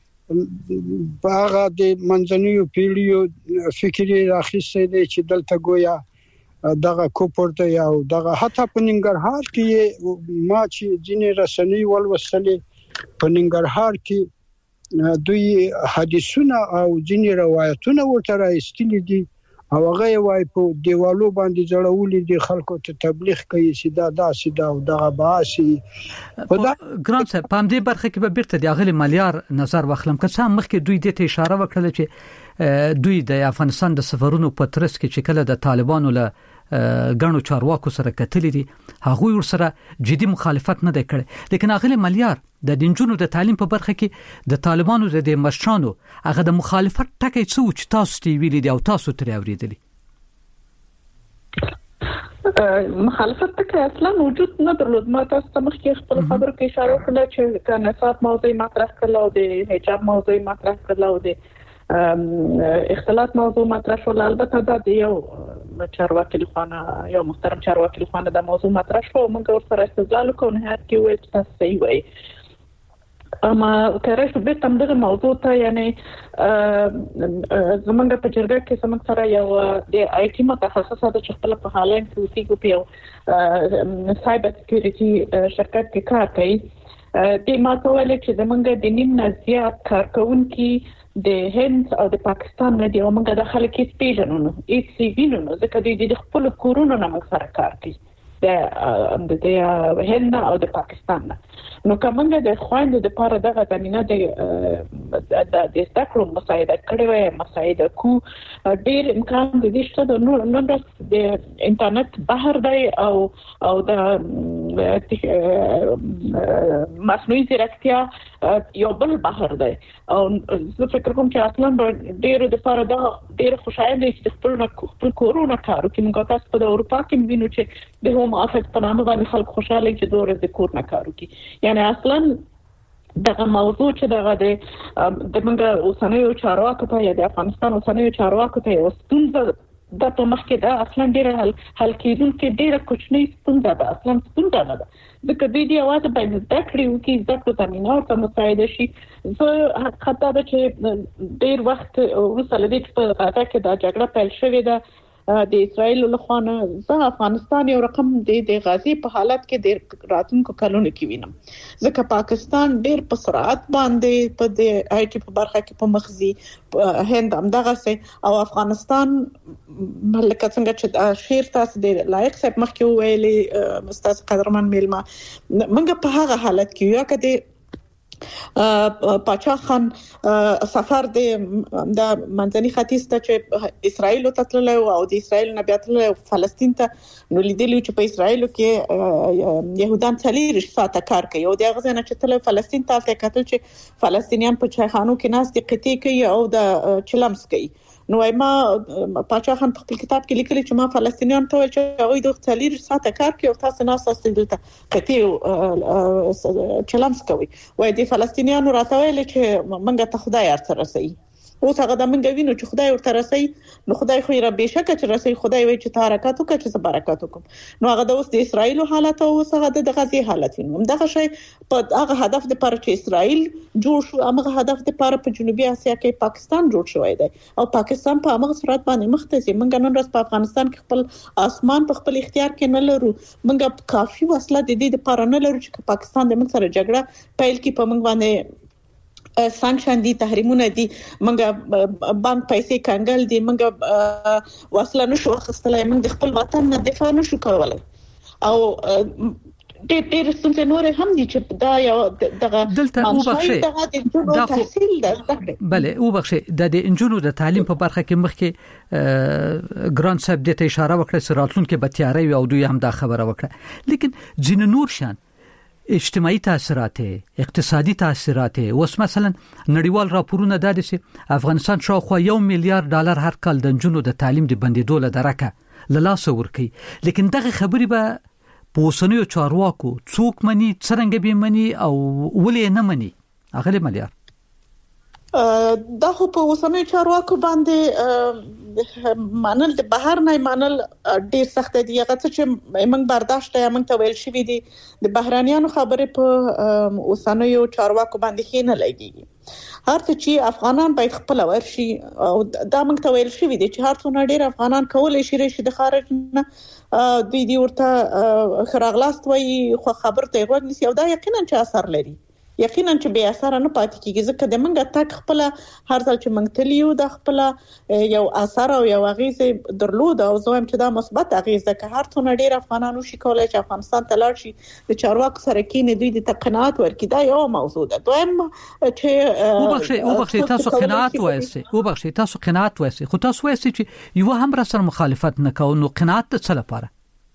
S8: باغه د منځنیو پیړیو فکری راخیسته دي چې دلته گویا دغه کوپورته یا دغه حتی په ننګرهار کې ما چې ځینې رسنۍ ولوستلې په ننګرهار کې دوی حدیثونه او ځینې روایتونه ورته راستلي دي او هغه وای په دیوالو باندې جوړولې دي خلکو ته تبلیغ کوي چې دا داسې دا او دغه باسي.
S1: ګران صاحب په دې برخه کې به بیرته د اغلی مالیار نظر واخلم که څه مخکې دوی د ته اشاره وکړه چې دوی د افغانستان د سفرونو په ترڅ کې چې کله د طالبانو له غنو چارواکو سره کتلې دي هغه ور سره جدي مخالفت نه کړي. لیکن اغلی مالیار د دینجونو د تعلیم په برخه کې د طالبانو د مشرانو هغه د مخالفت ټکی څه و چې تاسو تی ویلي دی او تاسو ترې اوریدلی؟
S7: مخالفت ټکی اصلا موجود نه درلود. ما تاسو ته مخکې خپل خبرو کې اشاره وکړه چې کنفات موضوع مطرح کړل او د حجاب موضوع مطرح کړل او د اختلاط موضوع مطرح شول. البته دا د یو چارواکي لخوانه یو محترم چارواکي لخوانه د موضوع مطرح شو موږ ورسره استدلال وکړو نه هر کې وایي تاسو صحیح وایي. اما کارش به تم دغه موضوع ته یعنی زمونږ په جرګه کې سمک سره یو د آی ټي متخصصه د خپل په حالین کې وسیګو په سایبر سکیورټي شرکت کې کار کوي. د ما کولای چې زمونږ د نیم نه زیات کارکونکي د هند او د پاکستان نه دی او موږ د خلک سپیژنونو ایچ سی وی نو ځکه د خپل کورونو نه موږ سره کار کوي د هند او د پاکستان نه. نو کومه د خويند د پاره دغه زمينه د ذکر مساعده کړي وي مساعده کو ډیر امکان د دې شته د نور د انټرنیټ بهر دی او د مصنوعي ځیرکتیا یو بل بهر دی او زه فکر کوم چې اصلا ډیر د پاره د ډیر خوشاله دي چې خپل کورونه کارو کې موږ تاسو په اروپا کې وینو چې د هوم افیکټ په نامه باندې خلک خوشاله چې دوره د کور نه کارو کې یعنی اصلا دغه موضوع چې دغه د موږ اوسنیو چارواکو ته یا د افغانستان اوسنیو چارواکو ته ستونزه د په مخ کې دا اصلا ډیره حل کېدونکې ډیره کوچنی ستونزه ده اصلا ستونزه نه ده ځکه دوی دی اواز باید زده کړي او کې زده کړو تامین او په مساعده شي زه خطا ده چې ډیر وخت وروسته لدې چې په غزا کې دا جګړه پیل شوې ده د اسرائیل له خوا نه زه افغانستان یو رقم د غازی په حالت کې د راتلونکو کلونو کې وینم ځکه پاکستان ډیر په سرعت باندې په د آی ټي په برخه کې په مخزي هند همدغه سي او افغانستان ملک څنګه چې شیر تاسو د لایق صاحب مخکې ویلي مستاز قدرمن میلمه منګه په هغه حالت کې یو کده پاچا خان سفر د منځني ختیځ ته چې اسرائیل ته تللی او د اسرائیل نه بیا تللی فلسطین ته نو لیدلی چې په اسرائیل کې يهودان 40 ساعته کار کوي او د غزنه چې تللی فلسطین ته کتل چې فلسطینیان په چایخانو کې ناس د قطعي کوي او د چلمس کوي نو ما پاچا خان په کتاب کې لیکلي چې ما فلسطینیان ته ویل چې هغه د 40 ساعته کار کوي او تاسو نه تاسو دلته قطعي چلمس کوي وای د فلسطینیانو راته ویل چې منګه ته خدای ارته رسي اوس هغه د منګه وینو چې خدای ورته رسي نو خدای خو یې رب بشکه چې رسي خدای وایي چې حرکت وکړي چې برکت وکم نو هغه د اوس د اسرائیل حالت او هغه د غزي حالت وینم دغه شی په هغه هدف د پر چې اسرائیل جوړ شو هغه هدف د پر په جنوبي اسیا کې پاکستان جوړ شوی دی او پاکستان په هغه صورت باندې مختصي منګه نن ورځ په افغانستان کې خپل اسمان په خپل اختیار کې نه لرو منګه کافي وسله د دې لپاره نه لرو چې پاکستان د موږ سره جګړه پیل کړي په موږ باندې سانکشن دي تحریمونه دي منګه بانک پیسې کانګل دي منګه وسله نشو اخیستلای موږ د خپل وطن نه دفاع نشو کولای او ډېر ستونزې نور هم دي چې دا یو دغه
S1: دلته وبخښي دا
S7: تحصیل ده
S1: بله وبخښي د انجونو د تعلیم په برخه کې مخکې ګران صاحب د اشاره وکړه چې راتلونکي به تیاری او دوی هم دا خبره وکړه لیکن ځین نور شان اجتماعي تاثیرات اقتصادي تاثیرات اوس مثلا نړیوال راپورونه دا دي چې افغانستان شاوخوا $1 میلیارډ هر کال د جنونو د تعلیم د بندیدو له درکه لاس ورکي لیکن دغه خبري به پوسنیو چارواکو څوک مني څنګه به مني او ولې نه مني هغه مليار
S7: دا خو په اوسنۍ چارواکو باندې منل د بهر نه منل ډیر سخت دی هغه چې موږ برداشت یا موږ ته ویل شوی دی د بهرانيانو خبره په اوسنۍ چارواکو باندې خې نه لګي هر څه چې افغانان باید خپل ورشي او دا موږ ته ویل شوی دی چې هر څونه ډیر افغانان کولای شي د خارج نه دوی ورته خراغلاست وي خو خبر ته غوږ نسی او دا یقینا چې اثر لري یقینا چې به اثر نه پاتې کیږي ځکه د منګه تک خپل هر ځل چې منګ تلیو د خپل یو اثر او یو غیزه درلود او زویم چې دا مثبت غیزه که هر څونه ډیر افغانانو شي کولای چې افغانستان ته لاړ شي د چارواکو سره کې نه دوی د تقنعات ورکړي دا یو موضوع ده دویم چې
S1: وبخښي تاسو قناعت وایسي وبخښي تاسو قناعت وایسي خو تاسو وایسي چې یو هم را سره مخالفت نه کوو نو قناعت څه لپاره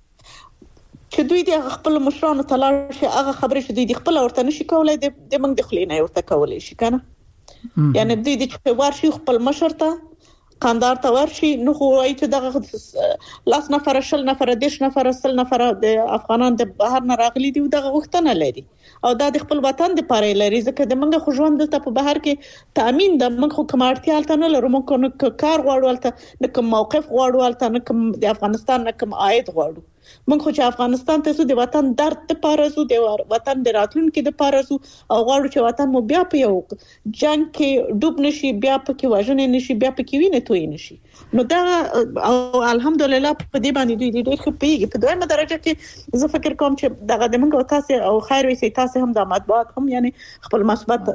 S7: چې دوی د خپل مشرانو تلار شي هغه خبره چې دوی د خپل ورته نشي کولای د موږ د خلینې ورته کولای شي کنه یعنی دوی د ورشي خپل مشر ته قندار ته ورشي نو خو وايي چې دغه لاس نفر شل نفر دیش نفر سل نفر د افغانان د بهر نه راغلي دي دغه غوښتنه لري او دا د خپل وطن د پاره لري ځکه د منګه خو ژوند دلته په بهر کې تامین د منګه خو کمارتي الته نه لرو موږ کار غواړو الته نه کوم موقف غواړو الته نه کوم د افغانستان نه کوم عاید غواړو موږ خو چې افغانستان ته د وطن درد د پاره زو د وطن د راتلونکو د پاره زو او غواړو چې وطن مو بیا په یو جنگ کې ډوب نشي بیا په کې وژنې نشي بیا په کې وینې توي نشي نو دا او الحمدلله په دې باندې دوی ډېر ښه پیږي په دویمه درجه کې زه فکر کوم چې دغه د موږ تاسو او خیر وي تاسو هم د مطبوعات هم یعنی خپل مثبت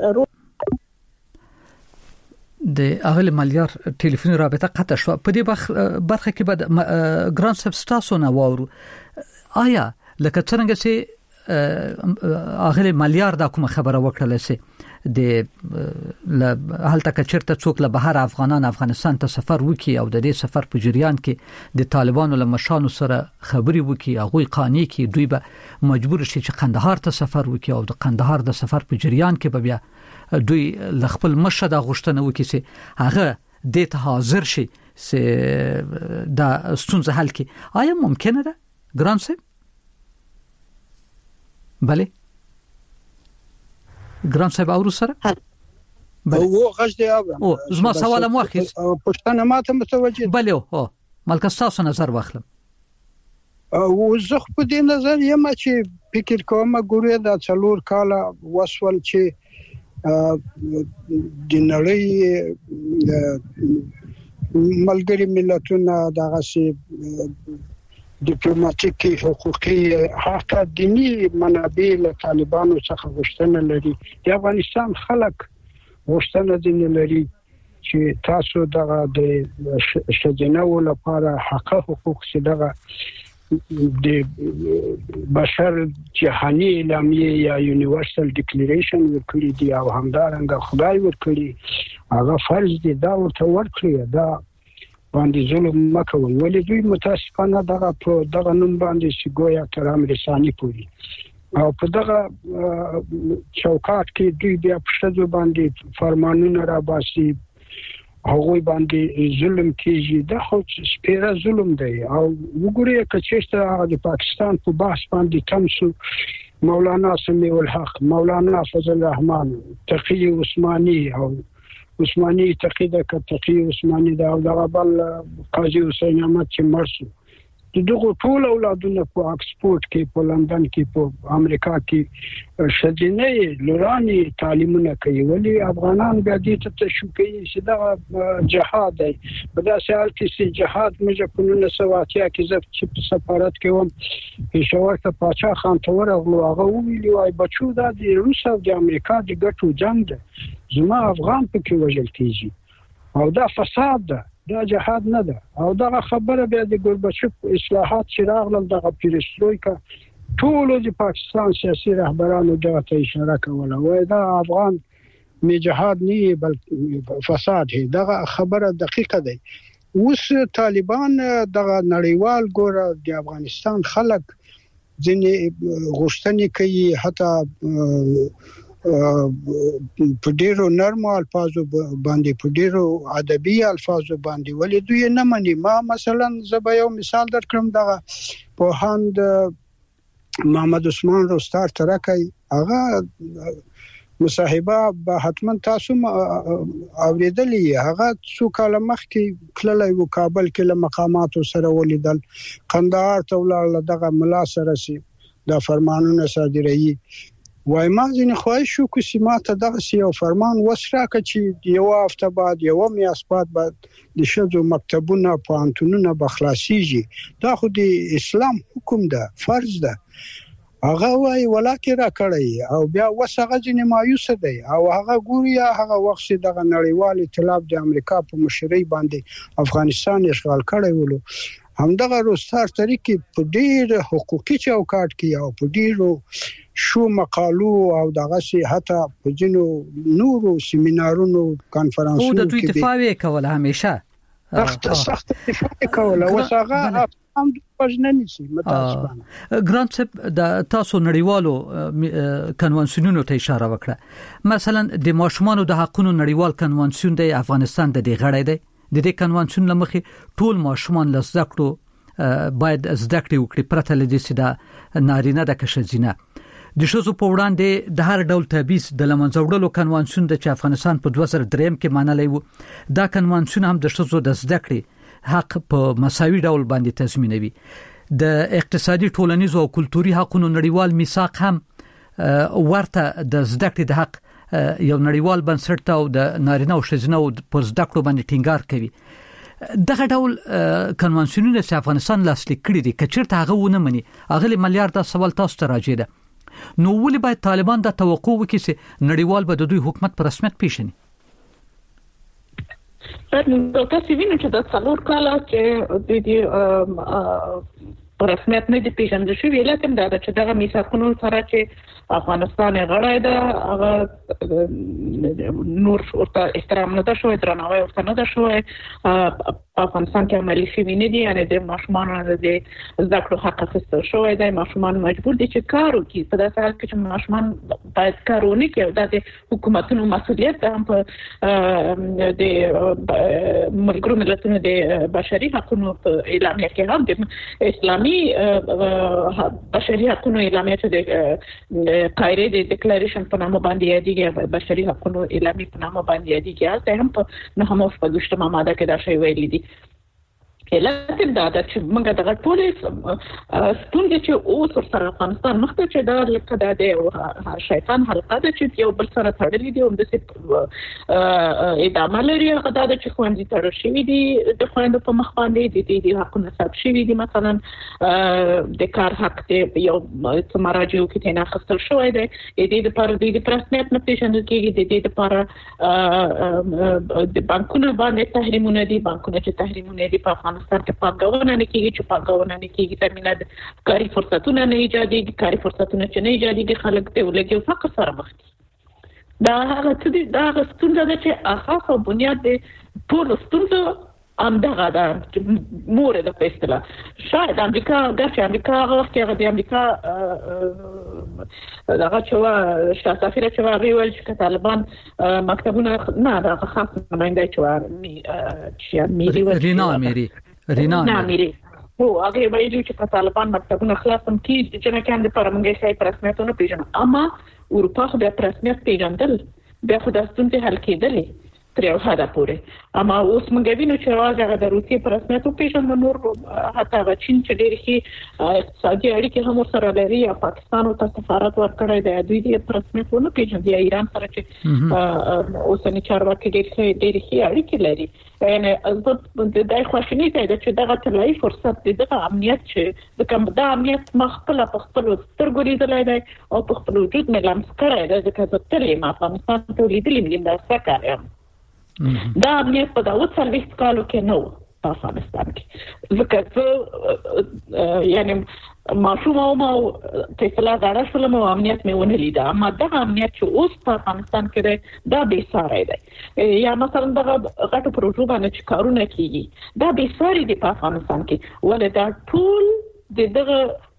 S1: د اغل مليار ټلیفون رابطه قطع شو په دې برخه کې بعد ګران سبستاسو نه وورو آیا لکه څنګه چې اغل مليار دا کوم خبره وکړه سي د حالت کچرته څوک له بهر افغانان افغانستان ته سفر وکي او د دې سفر په جریان کې د طالبانو له مشانو سره خبري وکي هغه قانوني کې دوی به مجبور شي چې قندهار ته سفر وکي او د قندهار د سفر په جریان کې به بیا دوی لخپل مشهد غوښتنه وکي چې هغه د ته حاضر شي چې دا ستونزه حل کړي آیا ممکنه ده ګران صاحب بله ګران صاحب اورو سره
S8: بله او غږ دی
S1: او زما سوال مو اخیس
S8: پښتنه ماته متوجه
S1: بله او ملک تاسو نظر واخلم.
S8: او زه په دې نظر یم چې فکر کوم ګورې د 4 کاله وسول چې د نړۍ ملګری ملتونه دغه سي ډیپلوماټیکي حقوقي حتی دینی منابع له طالبانو څخه غوښتنه لري. د افغانستان خلک غوښتنه دي لري چې تاسو دغه د شجنو لپاره حق حقوق چې دغه د بشر جهاني اعلامیه یا یونیورسل ډیکلیریشن ورکړي دي او همدارنګه خدای ورکړي هغه فرض دي دا ورته ورکړي دا باندې ظلم مکوي ولې دوی متاسفانه دغه نوم باندې سګویا تر امریکایي پوری او په دغه چوکاټ کې دوی بیا په شذو باندې فرمانونه را باسي هغه باندې ظلم کیږي دا خو سپیره ظلم دی او وګورئ چې د پاکستان په بحث باندې تمسو مولانا سمیع الحق مولانا فضل الرحمن تقی عثماني او عثماني تقی عثماني دا او دغه بل قاضي حسین احمد چې مرسو دغه ټول اولادونه په اکسفورد کې په لندن کې په امریکا کې شدینه لوراني تعلیمونه کوي ولی افغانان بیا دې ته شو کوي چې دا جهاد دی په داسې حال کې چې جهاد موږ په 1980 کې چې سفارت کې وم پېښور ته پاچا خان ته ورغلو هغه ویلي وای بچو دا د روس او د امریکا د ګټو جنگ دی زما افغان پکې وژل کیږي او دا فساد ده دا جهاد نه ده او دا خبره بیا د ګورباچوف اصلاحات چې راغلل دغه پیرسترویکا ټول د پاکستان سیاسي رهبرانو دغه ته اشاره کوله وای دا افغان می جهاد نه بلکې فساد هي دغه خبره دقیقه ده. اوس طالبان دغه نړیوال ګوره د افغانستان خلک ځینې غوښتنې کوي حتی په ډیرو نرمو الفاظو باندې په ډیرو ادبي الفاظو باندې ولې دوی نه مني. ما مثلا زه یو مثال درکړم دغه په هند محمد عثمان روستار ترکای هغه مصاحبه به حتما تاسو اوریدلې هغه څو کاله مخکې کله و کابل کې له مقاماتو سره ولیدل قندهار ته ولاړ دغه ملا سره سي دا فرمانونه صادروي وای ما ځینې خواهش شو چې سیماته دغه یو فرمان وسراکه چې یو هفته بعد یو میاشت بعد د شذو مکتبونه پوهنتونونه بخلاصيږي دا خو د اسلام حکم ده فرض ده هغه وای ولاکه را کړی او بیا وسغه ځینې مایوس دی او هغه ګوري هغه وخت دغه نړیوال ائتلاف د امریکا په مشرۍ باندې افغانستان اشغال کړی ولو همدغه روستار طریقې په ډېر حقوقي چوکاټ کې او په ډېرو شو مقالو او دغه سي حتی په جنو نورو سیمینارونو کانفرنسونو
S1: کې د دوی دفاع وکول همیشه
S8: سخت دفاع کوله وسغه هم پښننی شي متاسفانه.
S1: ګرانټ د تاسو نړیوالو کنوانسیونونو ته اشاره وکړه مثلا د ماشومانو د حقوقو نړیوال کنوانسیون د افغانستان د غړی دی د دې کنوانسیون لمخې ټول ماشومان له زده کړو باید زده کړې وکړي پرته له دې چې د نارینه د کشزینه د شوزو په وړاندې د هر ډول تبعیض د لمنځوړلو کنوانسیون د افغانستان په 2003 کې منلې و دا کنوانسیون هم د شوزو د زده کړې حق په مساوي ډول باندې تضمینوي. د اقتصادي ټولنیز او کلتوري حقوقو نړیوال میثاق هم ورته د زده کړې د حق یو نړیوال بنسټ او د نارینه او ښځینه په زده کړو باندې ټینګار کوي. دغه ډول کنوانسیونونه چې افغانستان لاسلیک کړي دي کچرته هغه ونه مني هغه ملیارډ سوال تاسو ته راځي ده نو ولې باید طالبان د توقع وکړي چې نړیوال به د دوی حکومت په رسمیت پیژني؟
S7: تاسو وینئ چې د څلور کاله چې د رسمیت نه دی پیژندل شوی لکه دا چې دغه میثاقونو سره چې افغانستان غړی ده هغه نور ورته احترام نه ده شوی درناوی ورته نه ده شوی افغانستان کې عملي شوی نه دي یعنی د ماشومانو د زده کړو حق اخیستل شوی دی ماشومان مجبور دي چې کار وکړي په داسې حال کې چې ماشومان باید کار ونه کړي او د حکومتونو مسؤلیت ده هم په د ملګرو ملتونو د بشري حقوقو اعلامیه کې هم د اسلامي بشري حقوقو اعلامیه چې د قاهره د ډیکلیریشن په نامه باندې یادېږي بشري حقوقو اعلامیه په نامه باندې یادېږي هلته هم په 9 ماده کې دا شی ویل دي لکه دا چې موږ دغه ټولې ستونزې چې اوس سره افغانستان مخته چې دا لکه د شیطان حلقه ده چې یو بل سره تړلې دي او د ادامه لري هغه دا چې خوندې تړل شوی دي د خوندو په مخ باندې د حقونو ثبت شوی دي مثلا د کار حق ته یو مراجعو کې نه خپل شوی دی د لپاره د پرسنیت نه پیژندل کېږي د لپاره د بانکونو باندې تحریمونه دي بانکونه چې تحریمونه دي په افغانستان کې پاکونه نه کېږي چې پاکونه نه کېږي تامینات کاری فرصتونه نه ایجادېږي کاری فرصتونه چې نه ایجادېږي خلک ته ولګي او فقر سره مخ دي دا هغه څه دي دا ستونزه ده چې اساس او بنیاد د ټول ستونزو همدغه ده مور د پېستله شاید امریکا ګرځي امریکا هغه وخت هغه د امریکا دغه چې شاه سفیر چې ویل چې طالبان مکتبونه نه دغه خاص نماینده چې میری هو هغه ویل چې طالبان مکتبونه خلاصم کی چې نه کاندي پرمنګي شي پرسمتونه پیژنه اما اروپا خو د پرسمت پیژندل بیا خو د ستونزې حل کېدلې تر یو حد پورې اما اوس موږ وینو چې راځي د روسیې پرسمت پیژنه نور حتی چین چې ډېر شي اقتصادي اړیکې هم سره لري یا پاکستان او سفارت ورکړی دی دوی د پرسمتونه پیژني یا ایران سره چې اوسنی چارواکي ډېر شي اړیکې لري یعنی د دای خوشنی دی چې دغه طلایي فرصت دی دغه امنیت چې د کوم د امنیت مخکله په خپل سترګو لیدلای دی او په خپل وجود مې لمس کړی دی ځکه چې تلې ما په افغانستان ته لیدلې مې دا څه کارم دا امنیت په داوود سرویس کالو کې نو په افغانستان کې ځکه یعنی ماشوم او چې فلا غاړه شلم او امنیت مې ونه لیدا اما دا امنیت چې اوس په افغانستان کې دی دا به ساري دی یا مثلا دغه غټو پروژو باندې چې کارونه کیږي دا به ساري دی په افغانستان کې ولې دا ټول دغه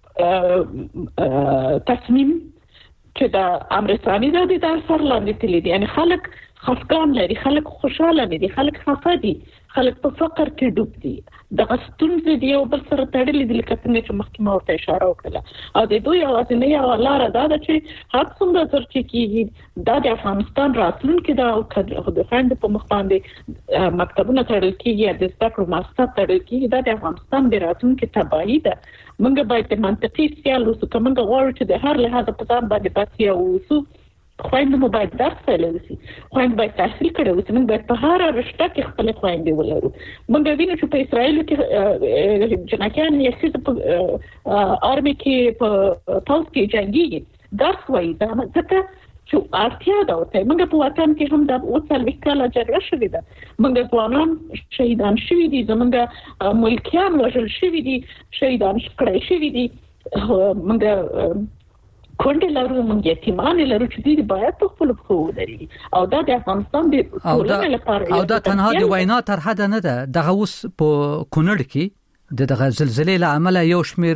S7: تصمیم چې دا امرستاني دا د اثر لاندې تللی دي یعنی خلک خفقان لري خلک خوشاله دي خلک خفه دي خلک په فقر کې ډوب دي دغه ستونزې دی او بل سره تړلې دي لکه څنګه چې مخکې ما ورته اشاره وکړه او د دوی اوازنه یو لاره دا ده چې هر څومره تر چې کېږي دا د افغانستان راتلونکي دا او د فند په مخ باندې مکتبونه تړل کېږي د زده کړو مؤسسات تړل کېږي دا د افغانستان د راتلونکي تباهي ده موږ باید منطقي سیال اوسو که موږ غواړو چې د هر لحاظ په ځان باندې باسي اوسو خويند مو باید درس ویلوسي خويند باید تحصیل کړي اوسي موږ باید په هر رشته کې خپل خويند ولرو موږ وینو چې په اسرائیل کې جنکان یې چې په آرمي کې په پاوس کې جنگي درس وایي دا ځکه چې اړتیا ده او موږ په وطن کې هم د اوسل وکاله جګړه شوې ده موږ ځوانان شهیدان شوي دي زموږ ملکیان وژل شوي دي شهیدان کړي شوي دي موږ کونډه لرو موږ یتیمان لرو چې دې باید په خپل خو ودرېږي او دا د افغانستان د ټولنې لپاره
S1: او دا تنها د وینا تر حد نه ده دغه اوس په کونړ کې دغه زلزلې له امله یو شمیر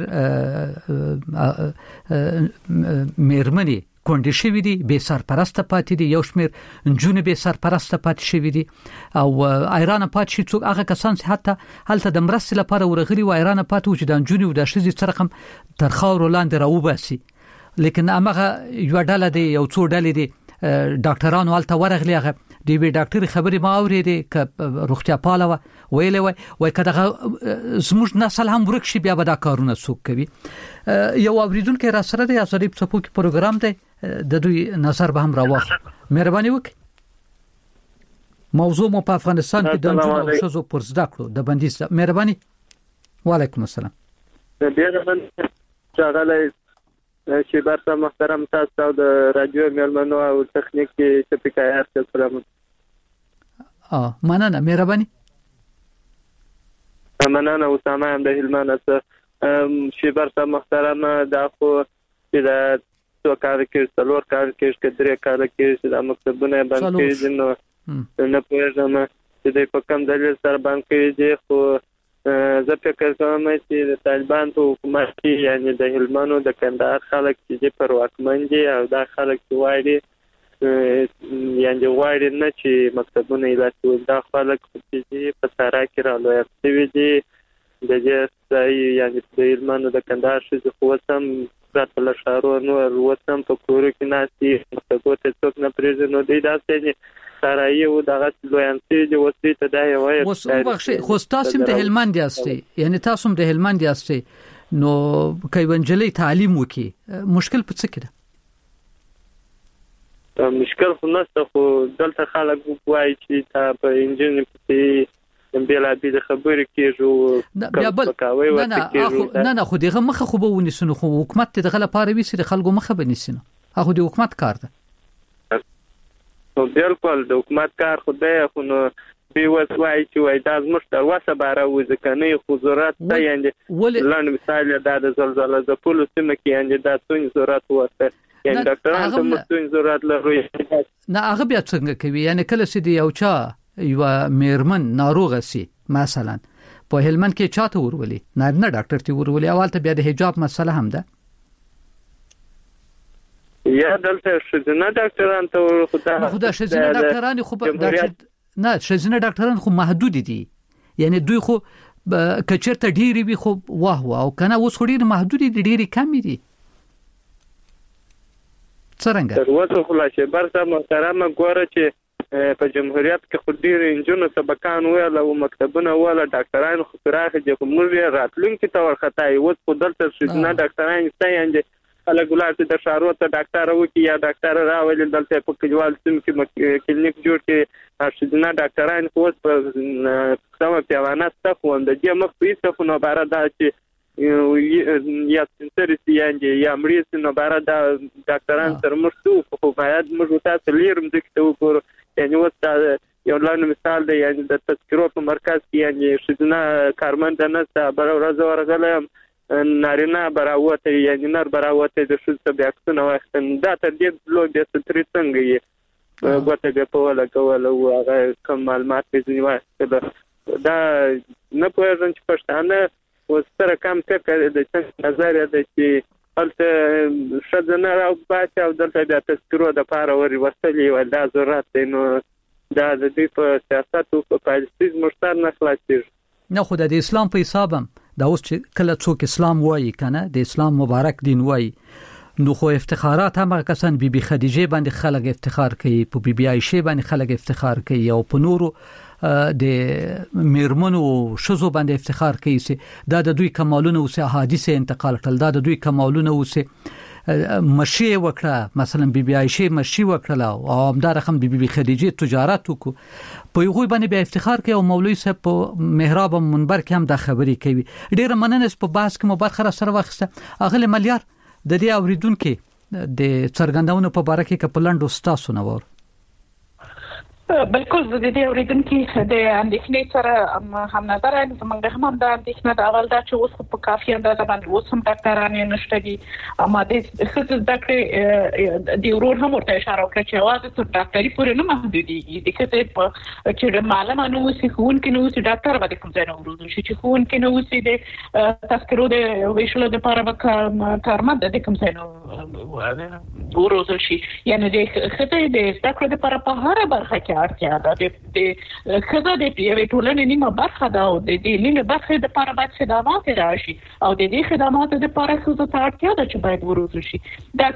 S1: میرمنې کونډې شوې دي به سرپرسته پاتې دي یو شمیر نجونه به سرپرسته پاتې شوې دي او ایران پاتې شي څوک هغه کسان چې حتی هلته د مرستې لپاره ورغلي و ایران پاتې و چې د نجونه او د شذې څرخم تر خاور لاندې راوباسي لیکن هغه یو ډله دی یو څو ډلې دي ډاکټرانو هلته ورغلي هغه دی وی ډاکټر خبري ما اورېده ک روغتیا پاله ویلې وای کداغه زموږ نسل هم ورک شي بیا به دا کارونه څوک کوي یو اوریدونکو را سره د ازادي په څپو کې پروګرام دی د دوی نظر به هم راوخ مهرباني وکړئ موضوع مو په افغانستان کې د نجونو او ښځو پر زده کړو د بندیز مهرباني وعلیکم السلام
S10: بیا من څنګه چې برته محترم تاسو او د رادیو مېلمنو او تخنیک کې شپکایات سلام
S1: مننه مهرباني
S10: مننه اسامه هم د هلمند څخه چې برته محترم دا خو چې د څو کار کې څلور کار کې درې کار کې د مکتبونه باندې نو نه پوهېږم چې د په کوم دلیل سره باندې دي خو زه فکر کوم چې د طالبان په حکومت کې یعنی د هلمند د کندهار خلک چې پر واکمن دي او دا خلک چې وایي یعنی وایي نه چې مکتبونه یې لاسو دا خلک چې په سارا کې راځي دي د دې ځای یعنی د هلمند د کندهار شې خو سم په لشارو نو وروتم په کور کې ناسي مکتبو ته څوک نه پریږدي نو دې داسې خارایي او دغه لویانسي د وسې ته دا یو
S1: وای خو تاسو د هلمند یاستئ یعنی تاسو د هلمند یاستئ نو کایونجلې تعلیم وکي مشکل په څه کې ده
S10: مشکل خو نشته خو دلته خلک وایي چې تا په انجن په بلا بي د خبرې کېږو کاوي ورته کېږو
S1: نه خو دغه مخه خو به ونیسنو خو حکومت دغه لپاره ویسي د خلکو مخه بنیسنو هغه د حکومت کار ده
S10: نو بالکل د حکومت کار خو دی خو نو بي وسوای چې وای دا زموږ تر وسه باره وځکنه خو ضرورت دی یعنی لاندې مثال دا د زلزلې د پولیسو سیمه کې یعنی دا څنګه ضرورت وته یعنی ډاکټرانو ته څنګه ضرورت لري
S1: نه هغه بیا څنګه کوي یعنی کله چې دی یو چا یو میرمن ناروغه سي مثلا په هلمند کې چاته ورولي نه ډاکټر ته ورولي اول ته بیا د حجاب مسله هم ده
S10: یا دلته شزنه ډاکټران ته
S1: خدا شزنه ډاکټران خو نه شزنه ډاکټران خو محدود دي یعنی دوی خو کچرته ډیری وي خو واه او کنه اوس خو ډیر محدود دي ډیری کم دي څنګه
S10: ورته خلاصې برته محترمه ګوره چې په جمهوریت کې خو ډیر انجونو سبقان ویل او مکتبونه ولا ډاکټرانو خو راخه چې موږ راتلونکي ته ورخطای وڅ په دلته شنه ډاکټران ستایي خلک ولارته د شارو ته ډاکټر وکي یا ډاکټر راولي دلته په کلیوال سیم کې کلینیک جوړ کې شنه ډاکټران خو په سم پیوانه ستاسو د دې مخ په څه نو بار دا چې یا سنترسي یا مریض نو بار دا ډاکټران تر مرستو خو باید موږ تاسو لیرم دکته وګورو یعنی وستا یو لاندې مثال دی یعنی د تذکرو په مرکز کې یعنی شنه کارمند نه بر ورځ ورغلم نارینه براوته یعنی نر براوته د شوزه بیاکسونه وختن دا تر دې لو د ستري څنګه یې غوته په ولا کوله او هغه کوم معلومات پیژني واسطه دا نه پوهېږم چې پښتانه وستره کم څه کوي د څنګه نظر دی چې هلته شذنه او باچ او دلته د تذکرو د پاره وري وستلې و دا ضرورت دی نو دا د دې په سیاست او په پالیسي مشتر نه خلاصيږي
S1: نه خو د اسلام په حسابم دا اوس چې کله څوک اسلام وایي کنه د اسلام مبارک دین وایي نو خو افتخارات هم کسان بی خدیجه باندې خلک افتخار کوي په بی عائشه باندې خلک افتخار کوي او په نورو د میرمنو شزو باندې افتخار کوي دا د دوی کمالونه او احادیث انتقال کړل دا د دوی کمالونه او مشي وکړه مثلا بی عائشه مشي وکړه او همدار هم بی خدیجه تجارت وکړه په یوه باندې به افتخار کوي او مولوی صاحب په محراب منبر کې هم دا خبري کوي ډیر مننه په باس کې مبارک سره وخته اغله مليار د دې اوریدونکو د څرګندونو په اړه کې کپلند استاسو نور
S7: بالکل د دې اوریدونکو د اندېښنې سره هم نظر زمونږ هم د اندېښنې د اول دا چې اوس په کافي اندازه باندې اوس هم ډاکټران نشته دي اما د خصوص ډاکټر د ورور هم ورته اشاره وکړه چې واځي چې ډاکټري پورې نه محدودي دي چې معلومه نو سي خون کې نو سي ډاکټر باندې کوم ځای نه ورود شي چې خون کې نو سي د تذکرو د ویشلو د لپاره کارمند د کوم ځای نه ورود شي یعنی د خته د ډاکټر لپاره په هر برخه کې اړتیا ده د خزه د یوې ټولنې نیمه برخه ده او د دې نیمه برخه د لپاره باید خدمات راشي او د دې خدماتو د لپاره خزه ته اړتیا ده چې باید ورود شي دا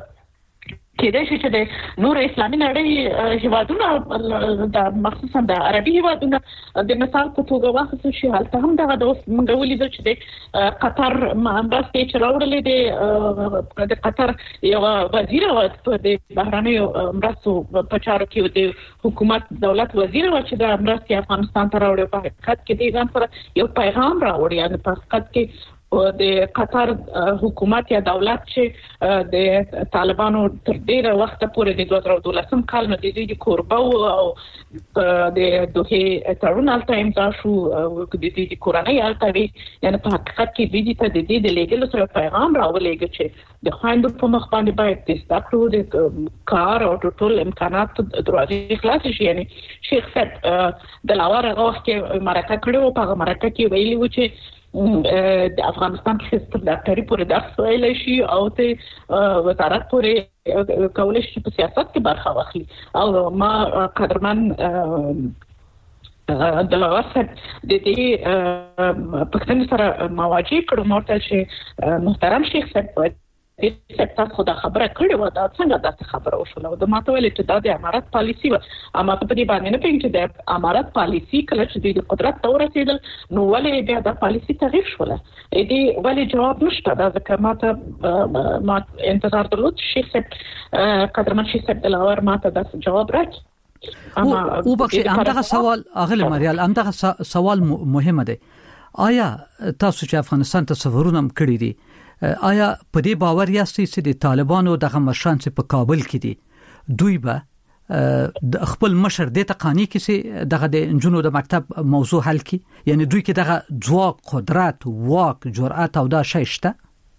S7: کېدای شي چې د نور اسلامي نړۍ هیوادونه د مخصوصا د عربي هیوادونه د مثال په توګه واخیستل شي هلته هم دغه د موږ ولیدل چې د قطر مرستې چې راوړلې د قطر یو وزیر او د بهرنیو مرستو په چارو کې د حکومت دولت وزیر و چې د مرستې افغانستان ته راوړې په حقیقت کې د ځان سره یو پیغام راوړي یعنی په حقیقت کې د قطر حکومت یا دولت چې د طالبانو تر ډیره وخت پورې د 2012 کال نه د دې کوربه او د دوه تړون الته امضا شو د دې کورنۍ الته یعنی په حقیقت کې د دې ته د دې د لیګل سره پیغام راولېږي چې د خويندو په مخ باندې باید د ستاسو د کار او ټول امکانات دروازې خلاص شي یعنی شیخ صاحب د لاور هغه وخت مرکه کړو په مرکه کې ویلي و چې د افغانستان کې ستر ډاکټري پورې درس ویل شي او ته وزارت پورې کولای شي په سیاست کې برخه واخلي او ما قدرمن د واسط د دې پښتون سره مواجه کړو مرته چې محترم شیخ صاحب تاسو خو دا خبره کړې و دا څنګه دا خبره وشوله د ماته ویل چې دا د امارات پالیسی و اما په دې باندې نه پېږم چې د امارات پالیسی کله چې د قدرت ته ورسېدل نو ولې بیا دا پالیسی تغییر شوله دې ولې جواب نشته دا ځکه ما انتظار درلود شیخ صاحب قدرمن شیخ صاحب دلاور ماته دا جواب راکړي
S1: او بخشي همدغه سوال اغلی مریال همدغه سوال مهمه دی آیا تاسو چې افغانستان ته سفرونه کړی دي آیا په دې باور یاستئ چې د طالبانو دغه مشران چې په کابل کې دي دوی به خپل مشر د تقانی کې چې دغه د انجونو د مکتب موضوع حل کی یعنی دوی کې دغه ځواک قدرت واک جرأت او دا شی شته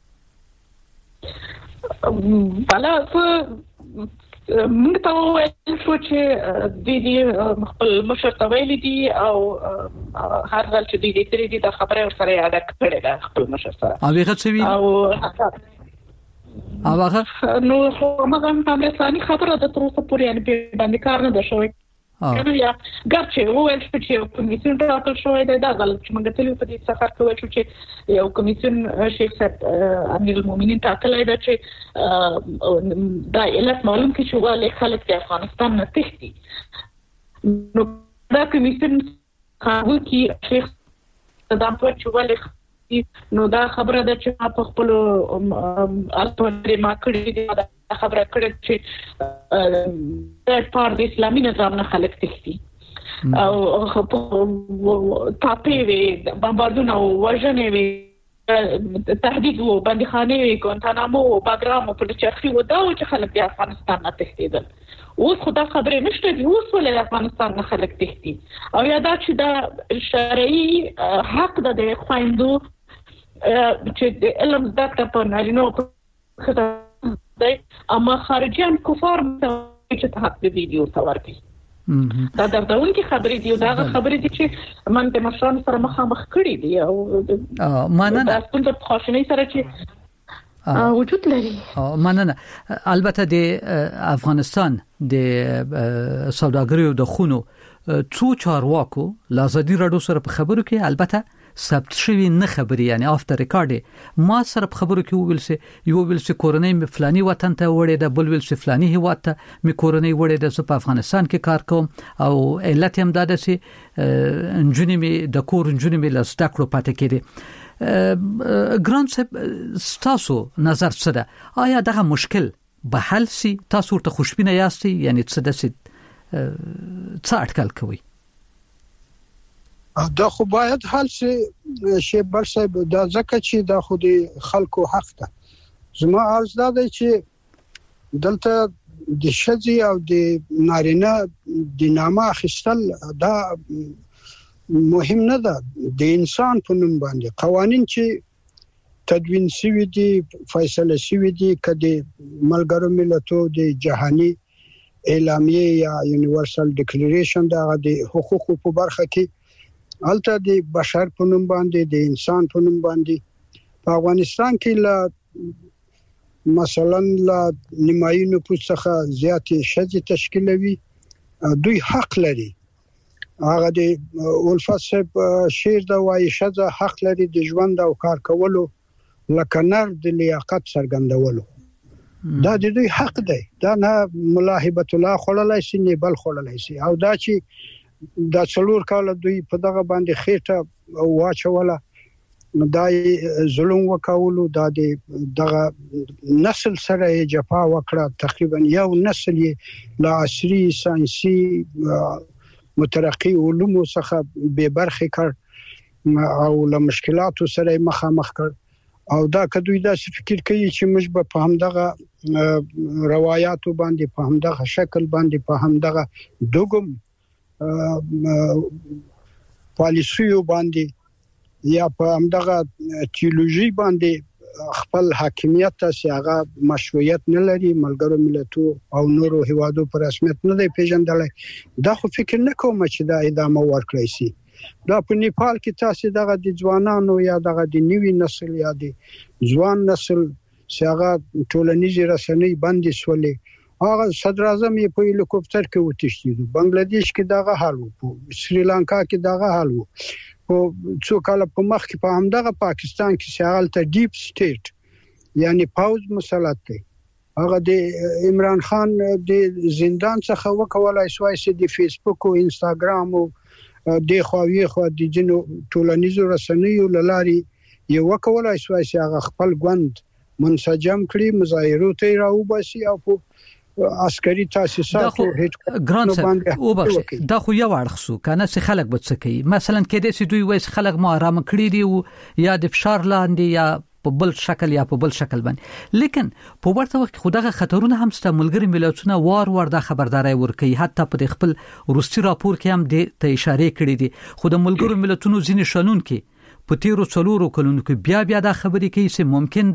S7: بلا موږ ته وایي چې د خپل مشر ته ویلي دي او هر ځل چې د دې د خبرې سره یاد کړی دا خپل مشر سره
S1: او هغه څه وی او هغه
S7: نو موږ هم افغانستاني خبره د تر اوسه پورې باندې کار نه ده شوی یا ګرچې وویل چې یو کمیسیون راټول شوی دی دا غلط چې موږ تلو په دې سفر کې وایو چې یو کمیسیون شیخ صاحب امیر المؤمنین ټاکلی دی چې دا علت معلوم کړي چې ولې خلک د افغانستان نه تښتي نو دا کمیسیون قبول کړي شیخ صدام په چې ولې نو دا خبره ده چې په خپل الټوالې ما کړی دی دا خبره کړې چې پر د اسلامي نظام نه خلک تښتي او تاپې وي بمباردونه او وژنې وي تهدید وو بندیخانې وي ګوانتانامو باګرام په چرخي و دا چې خلک د افغانستان نه تښتېدل اوس خدا خبرې نشته دی اوس ولې افغانستان نه خلک تښتي او یا دا چې دا شرعي حق ده د خويندو چې علم زده په نارینه دی اما خارجيان کفار چې حق دې ویډیو څور کوي دا درته کی خبرې دی دا خبرې دي چې من د مشران سره مخامخ کړي دي او
S1: مننه
S7: دا څنګه په خوشنۍ سره چې وجود لري
S1: مننه البته د افغانستان د سوداګریو د خونو څو چارواکو لازدي راډیو سره په خبرو کې البته ثبت شوی نه خبري یعنی افتر ریکارډ ما سره په خبرو کې ویل سي کورنۍ فلاني وطن ته وړي د بل ویل سي فلاني هیواد ته می کورنۍ وړي د په افغانستان کې کار کوم او علت هم دا ده چې انجونی می د کور انجونی می لستکړو پاتې کړي ګران صاحب تاسو نظر څه ده آیا دغه مشکل به حل سي تاسو ته خوشبینه یاستئ یعنی څه ده څه اټکل کوي
S8: دا خو باید حل شي بر صاحب دا ځکه چې دا خو د خلکو حق ده زما عرض دا دی چې دلته د شذي او د نارینه د نامه اخیستل دا مهم نه ده د انسان په نوم باندې قوانين چې تدوین شوی دي فیصله شوی دي کله ملګرو ملتونو د جهاني اعلامیه یا یونیورسل ډیکلیریشن دا د حقوقو په برخه کې البته د بشر په نوم باندې د انسان په نوم باندې په افغانستان کې مثلا لا نیمایي نفوس څخه زیاتې شذ تشکیلوي دوی حق لري هغه د ولفت شعر دا وايي شذ حق لري د ژوند او کار کولو لکه نر د لیاقت څرګندولو دا د دوی حق دی دا نه ملاحبت الله خللای شي نه بل خللای شي او دا چې دا څلور کال دوی په دغه باندې خېټه واچوله دا ظلم وکولو دا دغه نسل سره جفا وکړه تقریبا یو نسل لا عصري ساينسي مترقي علوم څخه به برخه کړ او له مشکلاتو سره مخامخ کړ او دا کدوې دا فکر کوي چې موږ په همدغه روایتو باندې په همدغه شکل باندې په همدغه دوګم پالیسیو باندې یا په همدغه تیولوژي باندې خپل حاکمیت ته هغه مشروعیت نه لري ملګرو ملتونو او نورو هیوادو پر رسمیت نه دی پیژندلای دا خو فکر نه کوم چې دا ادامه ورکړي شي دا په نیپال کې تاسو دغه د ځوانانو یا دغه د نوي نسل یا د ځوان نسل څنګه ټولنیزي رسنۍ باندې سولې هغه صدر اعظم یې په هلیکوپټر کې وتښتید بنگلاديش کې دغه حال وو سریلانکا کې دغه حال وو او څو کال په مخ کې په همدغه پاکستان کې شغال ته ډیپ سټیټ یعنی پاوز مسلط دی هغه د عمران خان د زندان څخه وکولای شوی چې د فیسبوک او انستګرام او د خووی خو د جنو ټولنیزو رسنیو لاري یو وکولای شوی چې هغه خپل ګوند منسجم کړي مظاهرو ته راوباسي او په عسکري تاسیسات
S1: ګران صاحب دا خو یو اړخ کنه چې خلک بچکی مثلا کېدې چې دوی وایي خلک مو آرام کړی دی او یا د فشار لاندې یا په بل شکل یا په بل شکل باندې لیکن په ورته وخت خدغه خطرونه هم ست ملګری ملتونه وار د خبرداري ورکي حتی په خپل روسي راپور کې هم د ته اشاره کړې دي خو د ملګرو ملتونو ځینې شنون کې په تیرو څلورو کلونو کې بیا دا خبرې کوي چې ممکن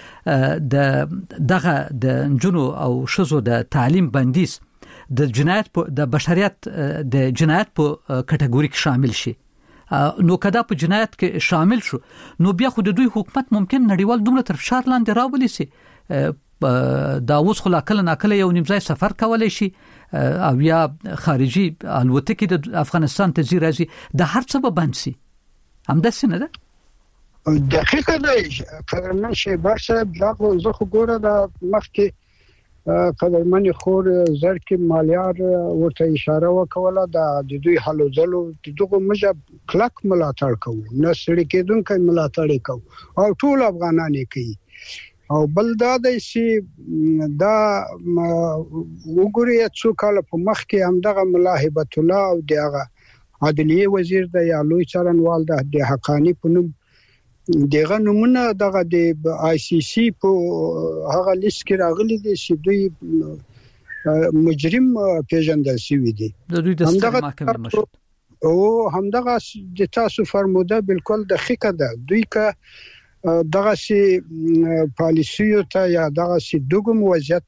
S1: ده دغه د جنو او شزو د تعلیم بندیز د جنایت د بشریت د جنایت په کټګوري کې شامل شي نو کدا په جنایت کې شامل شو نو بیا خو د دوی حکومت ممکن نړیوال دومره تر فشار لاندې راولي سي دا اوس خلا کله ناکله یو نیمځای سفر کولای شي او یا خارجي الوتکې د افغانستان ته زی راځي د هر څه به بند سي هم د سینه ده
S8: دقیقه ده قدرمن شهباز صاحب دا زه خو ګوره د مخکې قدرمن خور زرکی مالیار ورته اشاره وکوله د دوی حلو ځلو دغه مجب کلک ملاتړ کوو نه سړي کېدونکو ملاتړ کوو او ټول افغانان کوي او بل دا د سی دا وګوري څو کال په مخ کې هم دغه ملاحبت الله او دغه عدلیه وزیر د یا لوی څارنوال د حقانی په نوم دغه نمونه دغه د آی سی سی په هغه لیست کې راغلي دي چې دوی مجرم پیژندل شوی دي همدغه محکمه او همدغه د تاسو فرموده بالکل دقیقه ده دوی که دغه سي پالیسیو ته یا دغه سي دغه وضعیت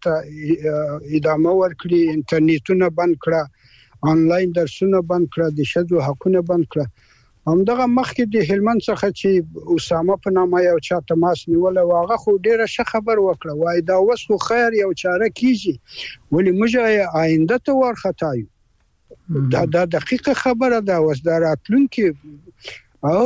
S8: ادامه ورکړي انټرنیټونه بند کړه آنلاین درسونه بند کړه د شذو حقونه بند کړه همدغه مخکې د هلمند څخه چې اسامه په نامه یو چا تماس نیول واغه خو ډیره ښه خبر وکړه وای دا وس خو خیر یو چاره کیږي ولی موږ آینده ته ورختایو دا دقیقه خبره ده وزارتلون کې او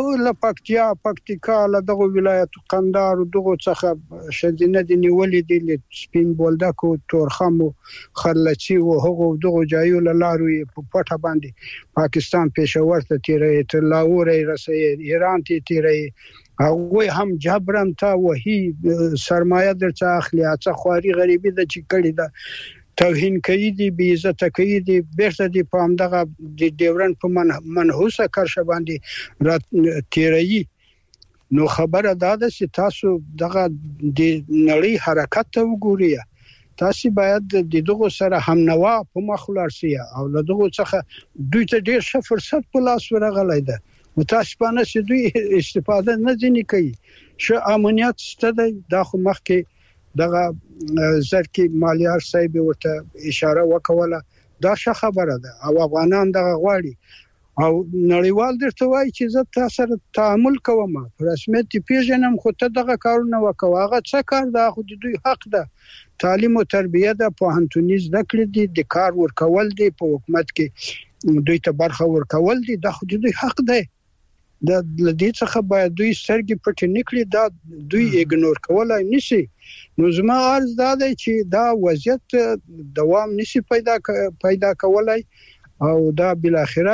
S8: پکتیکا له دغه ولایت قندهار دغه څخه شدینه د نیولې دي سپین بولدک او تورخم خرلچی او هغه دغه جایو لارو په پټه باندې پاکستان پېښور ته تیرې تر لاهور رسي ایران ته تیرې هغه هم جبرن ته وਹੀ سرمایه درڅ اخلي اڅه خواري غریبي د چکړې ده توهین کوي دي بی عزت کوي دي بیرته دي په همدغه د ډیورن په منحوسه کرشه باندې را تیري نو خبره ده چې تاسو دغه د نړۍ حرکت ته وګورئ تاسو باید د دغه سره هم نوا په مخلار سي او له دغه څخه دوی ته ډیر ښه فرصت په لاس ورغلی ده متاسفانه چې دوی استفاده نه ځنی کوي شو امنیت ستده د خو مخکې دغه زرکی مالیار صاحب ورته اشاره وکوله دا ښه خبره ده او افغانان دغه غواړي او نړیوال درته وایي چې زه تاسو سره تعامل کوم په رسمیت پیژنم خو ته دغه کارونه وکوه هغه څه کار ده خو د دوی حق ده تعلیم او تربیه ده په هنتونیز ذکر دي د کار ورکول دي په حکومت کې دوی ته برخه ورکول دي د خو دوی حق ده د دې څخه باید دوی سرګي پټ نکړي دا دوی ایګنور کولای نشي نو زما عرض دا دی چې دا وضعیت دوام نشي پیدا کولای او دا بل اخره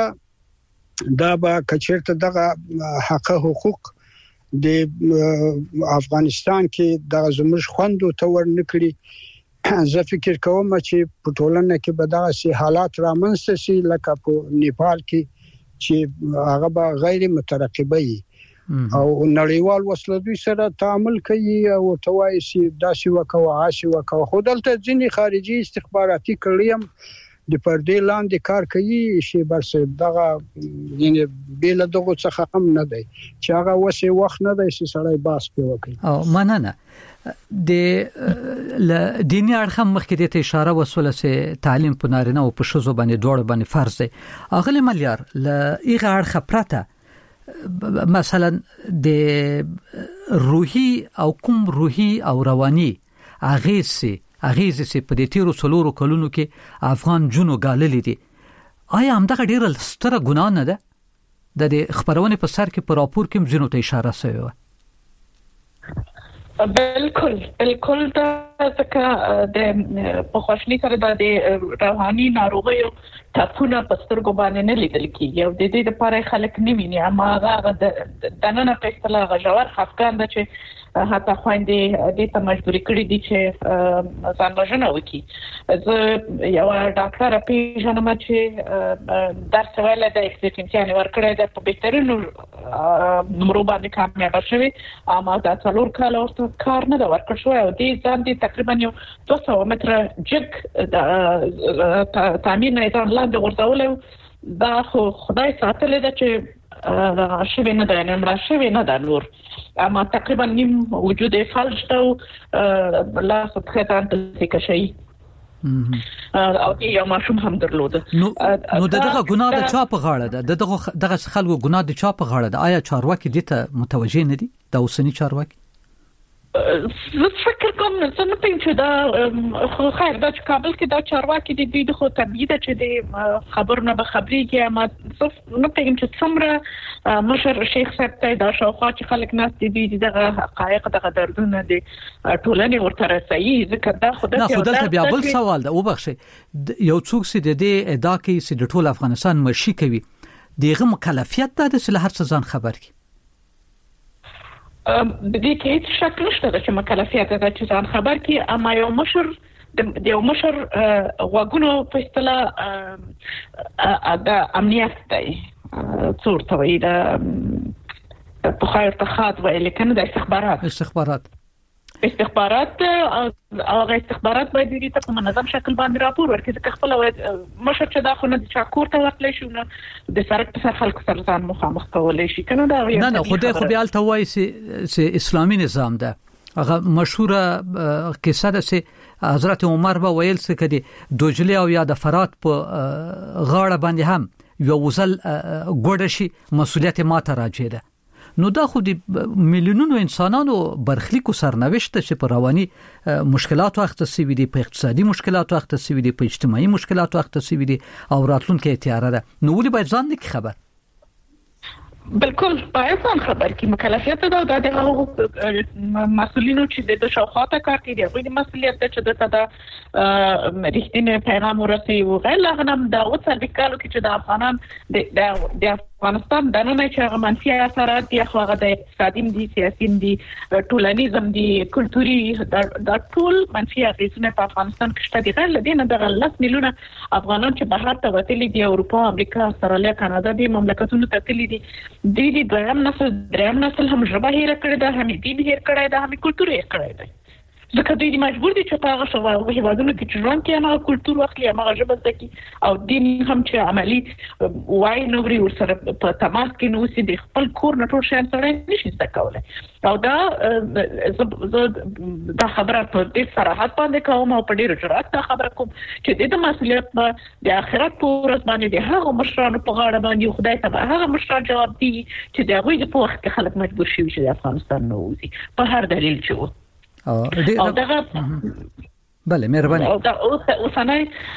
S8: دا به کچرته دغه حق حقوق د افغانستان کې د زموږ خوندو تور نکړي زه فکر کوم چې په ټولنه کې به دغه سي حالات رامنځته شي لکه په نیپال کې چې هغه به غیر مترقبه او نړیوال وسله دوی سره تعامل کوي او توای سي داسې وکوا عاشي وکوا خودلته ځینی خارجي استخباراتي کړیم د پردې لاندې کار کوي شي برسه دغه یعنی بیل دغه څخه هم نه دی چې هغه وسه وخت نه دی چې سړی باس په وکړي
S1: او مننه د دینی اړخ مخکې د اشاره وسوله سه تعلیم په نارینه او په شذو باندې دوړ باندې فرض دی اغلی مليار ل ایغه اړخ پرته مثلا د روحي او کوم روحي او رواني اغیز سي په دې تیرو څلورو کلونو کې افغان جنو غاللې دي آیا همدغه ډیره ستره ګناه نه ده د خبرونه په سر کې په راپور کې مزینو ته اشاره شوی
S7: بالکل دا ځکه د پخواشنی سره د روحاني ناروغیو تاسونه پسترګو باندې نه لیدل کیږي او د دې لپاره خلک نه ویني اما هغه د نن په اصطلاح غجور خفقان د چې حتی خويندې دې ته مجبورې کړې دي چې ځان وژنه وکړي زه یو ډاکټر پیژنم چې درس ویل د اکسپیرینس ورکړی د په بهترینو نمرو باندې کامیاب شوی اما دا څلور کال ورته کار نه دا ورکړ شو او دې ځان دې تقریبا یو 200 متره جګ د تامین نه لاندې ورځول دا خدای ساتل دا چې شوی نه ده نمره شوی نه ده نور اما تقریبا نیم وجود فلج ته لا څه ته شي او یو ماشوم هم درلوده
S1: نو دغه ګناه د چا په غاړه ده دغه خلکو ګناه د چا په غاړه ده آیا چارواکي دې ته متوجه نه دي د اوسنی چارواکي
S7: زه فکر کوم چې نه پېښ دا خو خیر دا چې کابل کې دا چارواکي د خو طبيعي ده چې د خبرونه به خبريږي اما نه پېښ چې څومره مشر شیخ صاحب ته دا شاوخوا چې خلک ناس دي دغه حقایق دغه دردونه دي ټولنې ورته رسېږي ځکه دا خو
S1: نه خدای بیا بل سوال ده وبخښي یو څوک چې د دې ادعا کوي چې د ټول افغانستان مشي کوي دغه مکلفیت ده چې هر څه ځان خبر کی
S7: د دې کې هیڅ شک نشته چې مکلفیت ده چې ځان خبر کی اما یو مشر د مشر غوګونو په اصطلاح د امنیت دی څورته وي د په خیر تخات ویل کنه د استخبارات او استخبارات باید دې ته په منظم شکل باندې راپور ورکړي چې خپل مشر چې دا خو نه چې کور ته ورتلی شو نو د سرک په سر خلک سره ځان مخامخ کولای شي کنه دا
S1: نه خو بیا الته وایي چې اسلامي نظام ده هغه مشهوره کیسه ده چې حضرت عمر به ویل چې کدي دوجلی او یا د فرات په غاړه باندې هم یو وزل ګوډه شي مسؤلیت ماته راځي ده نو دا خو د میلیونونو انسانانو برخلیکو سرنوشت چې په رواني مشکلات وخت سوي دي په اقتصادي مشکلات وخت سوي دي په اجتماعي مشکلات وخت سوي دي او راتلونکي تیار ده نو ولې باید ځان لیک خبر
S7: بالکل باید ځان خبر کی مکلفیت ده د مسؤلینو چې د شاوخواته کار کوي د غوډي مسؤلیت ده چې د رښتینی پیغام ورسوي او غیر لغنم دا اوسه د کالو کې چې د افغانان د افغانستان د نن چې منفي اثرات دي خو هغه د اقتصادي دي سیاسي دي ټولنیزم دي کلتوري د ټول منفي اغیزونه په افغانستان کې شته دي غیر لدینه د 10 میلیونه افغانان چې بهر ته وتلي دي اروپا امریکا استرالیا کاناډا دي مملکتونو ته تللي دي د دویم نسل هم ژبه هیر کړی ده هم دین هیر کړی ده هم کلتور هیر کړی ده ځکه دوی مجبور دي چې په هغه شواهد هیوادونو کې چې ژوند کوي هغه کلتور واخلي هغه ژبه زده کړي او دین هم چې عملی وای نو لري ورسره په تماس کې نو سي د خپل کور نه ټول شان سره نشي زده کولای او دا خبره په دې صراحت باندې کوم او په ډیرو جرأت دا خبره کوم چې د مسؤلیت د آخرت په ورځ باندې د هغه مشرانو په غاړه باندې خدای ته هغه مشران جواب دي چې د هغه په وخت کې خلک مجبور شي چې د افغانستان نه وځي په هر دلیل چې
S1: او دغه بله مهرباني
S7: او دا اوسنۍ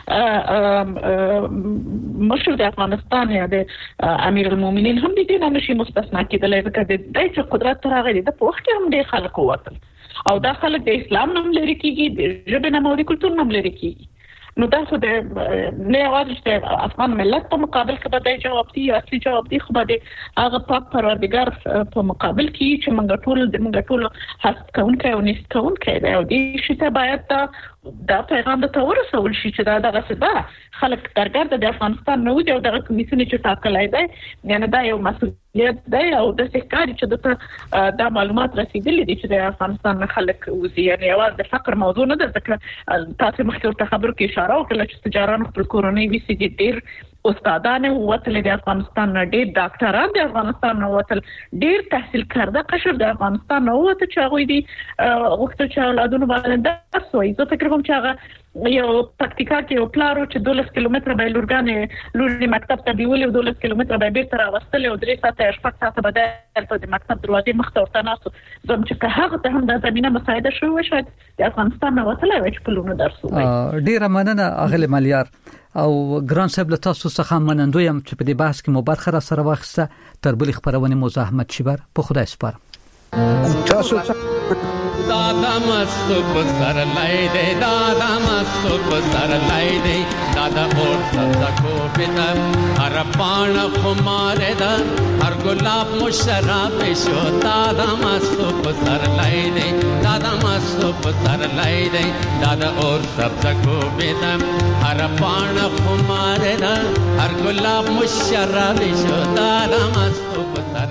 S7: مشر د افغانستان یا د امیر المؤمنین هم د دې نه نشي مستثنا کېدلای ځکه د دې قدرت راغلي د په وخت کې هم د خلکو وتل او دا خلک د اسلام نوم لري کېږي د ژبې نوم او د کلتور نوم لري کېږي نو دا خو د نه یوازې د افغان ملت په مقابل کې به د جواب دی اصلي جواب دی خو به هغه پاک پروردګار په مقابل کې چې موږ ټول هڅه کوونکې او نست کوونکې دی او دې شي ته باید دا پیغام د تور رسول شي چې دا څه خلک درګرد د افغانستان نو دی او د کمیسیون چې ټاکلای دی یعنی دا یو مسؤلیت دی او د سکاري چې د معلومات رسیدلې دي چې د افغانستان خلک وزي یعنی یوازې د فقر موضوع نه ده ځکه تاسو مخکې ته خبر کې اشاره وکړه چې تجاران خپل کورونی وی سي ډیر استادان وتل د افغانستان ډیر ډاکټران د افغانستان وتل ډیر تحصیل کړه قشر د افغانستان وته چې غوي دي وخت چې اولادونو باندې درس وایي زه فکر کوم چې هغه یو پکتیکا کې یو پلارو چې 12 کیلومتره به لورګانې لوري مکتب ته دیولې 12 کیلومتره به بیرته راوستل او 3 ساعته شپږ ساعته به د مکتب دروازې مخ ته ورته ناسو زم چې هغه ته هم د زمينه مساعده شوی شاید د افغانستان وتل وای چې په لونه درس وایي
S1: ډیره مننه اغلی مالیار او ګران صاحب له تاسو څخه منندویم چې په دې بحث کې مو برخه را سره واخیسته تر بلې خبرونه مزاحمت شي بر په خدای سپارم
S8: تاسو
S11: दादा मस्तु सर लाई दे दादा मस्तु सर लाई दे दादा और सको पिता हर पान खुमारे दा हर गुलाब मुशराब शो दादा मस्तु सर लाई दे दादा मस्तु सर लाई दे दादा और सको पिता हर पान खुमारे दा हर गुलाब मुशराब शो दादा मस्तु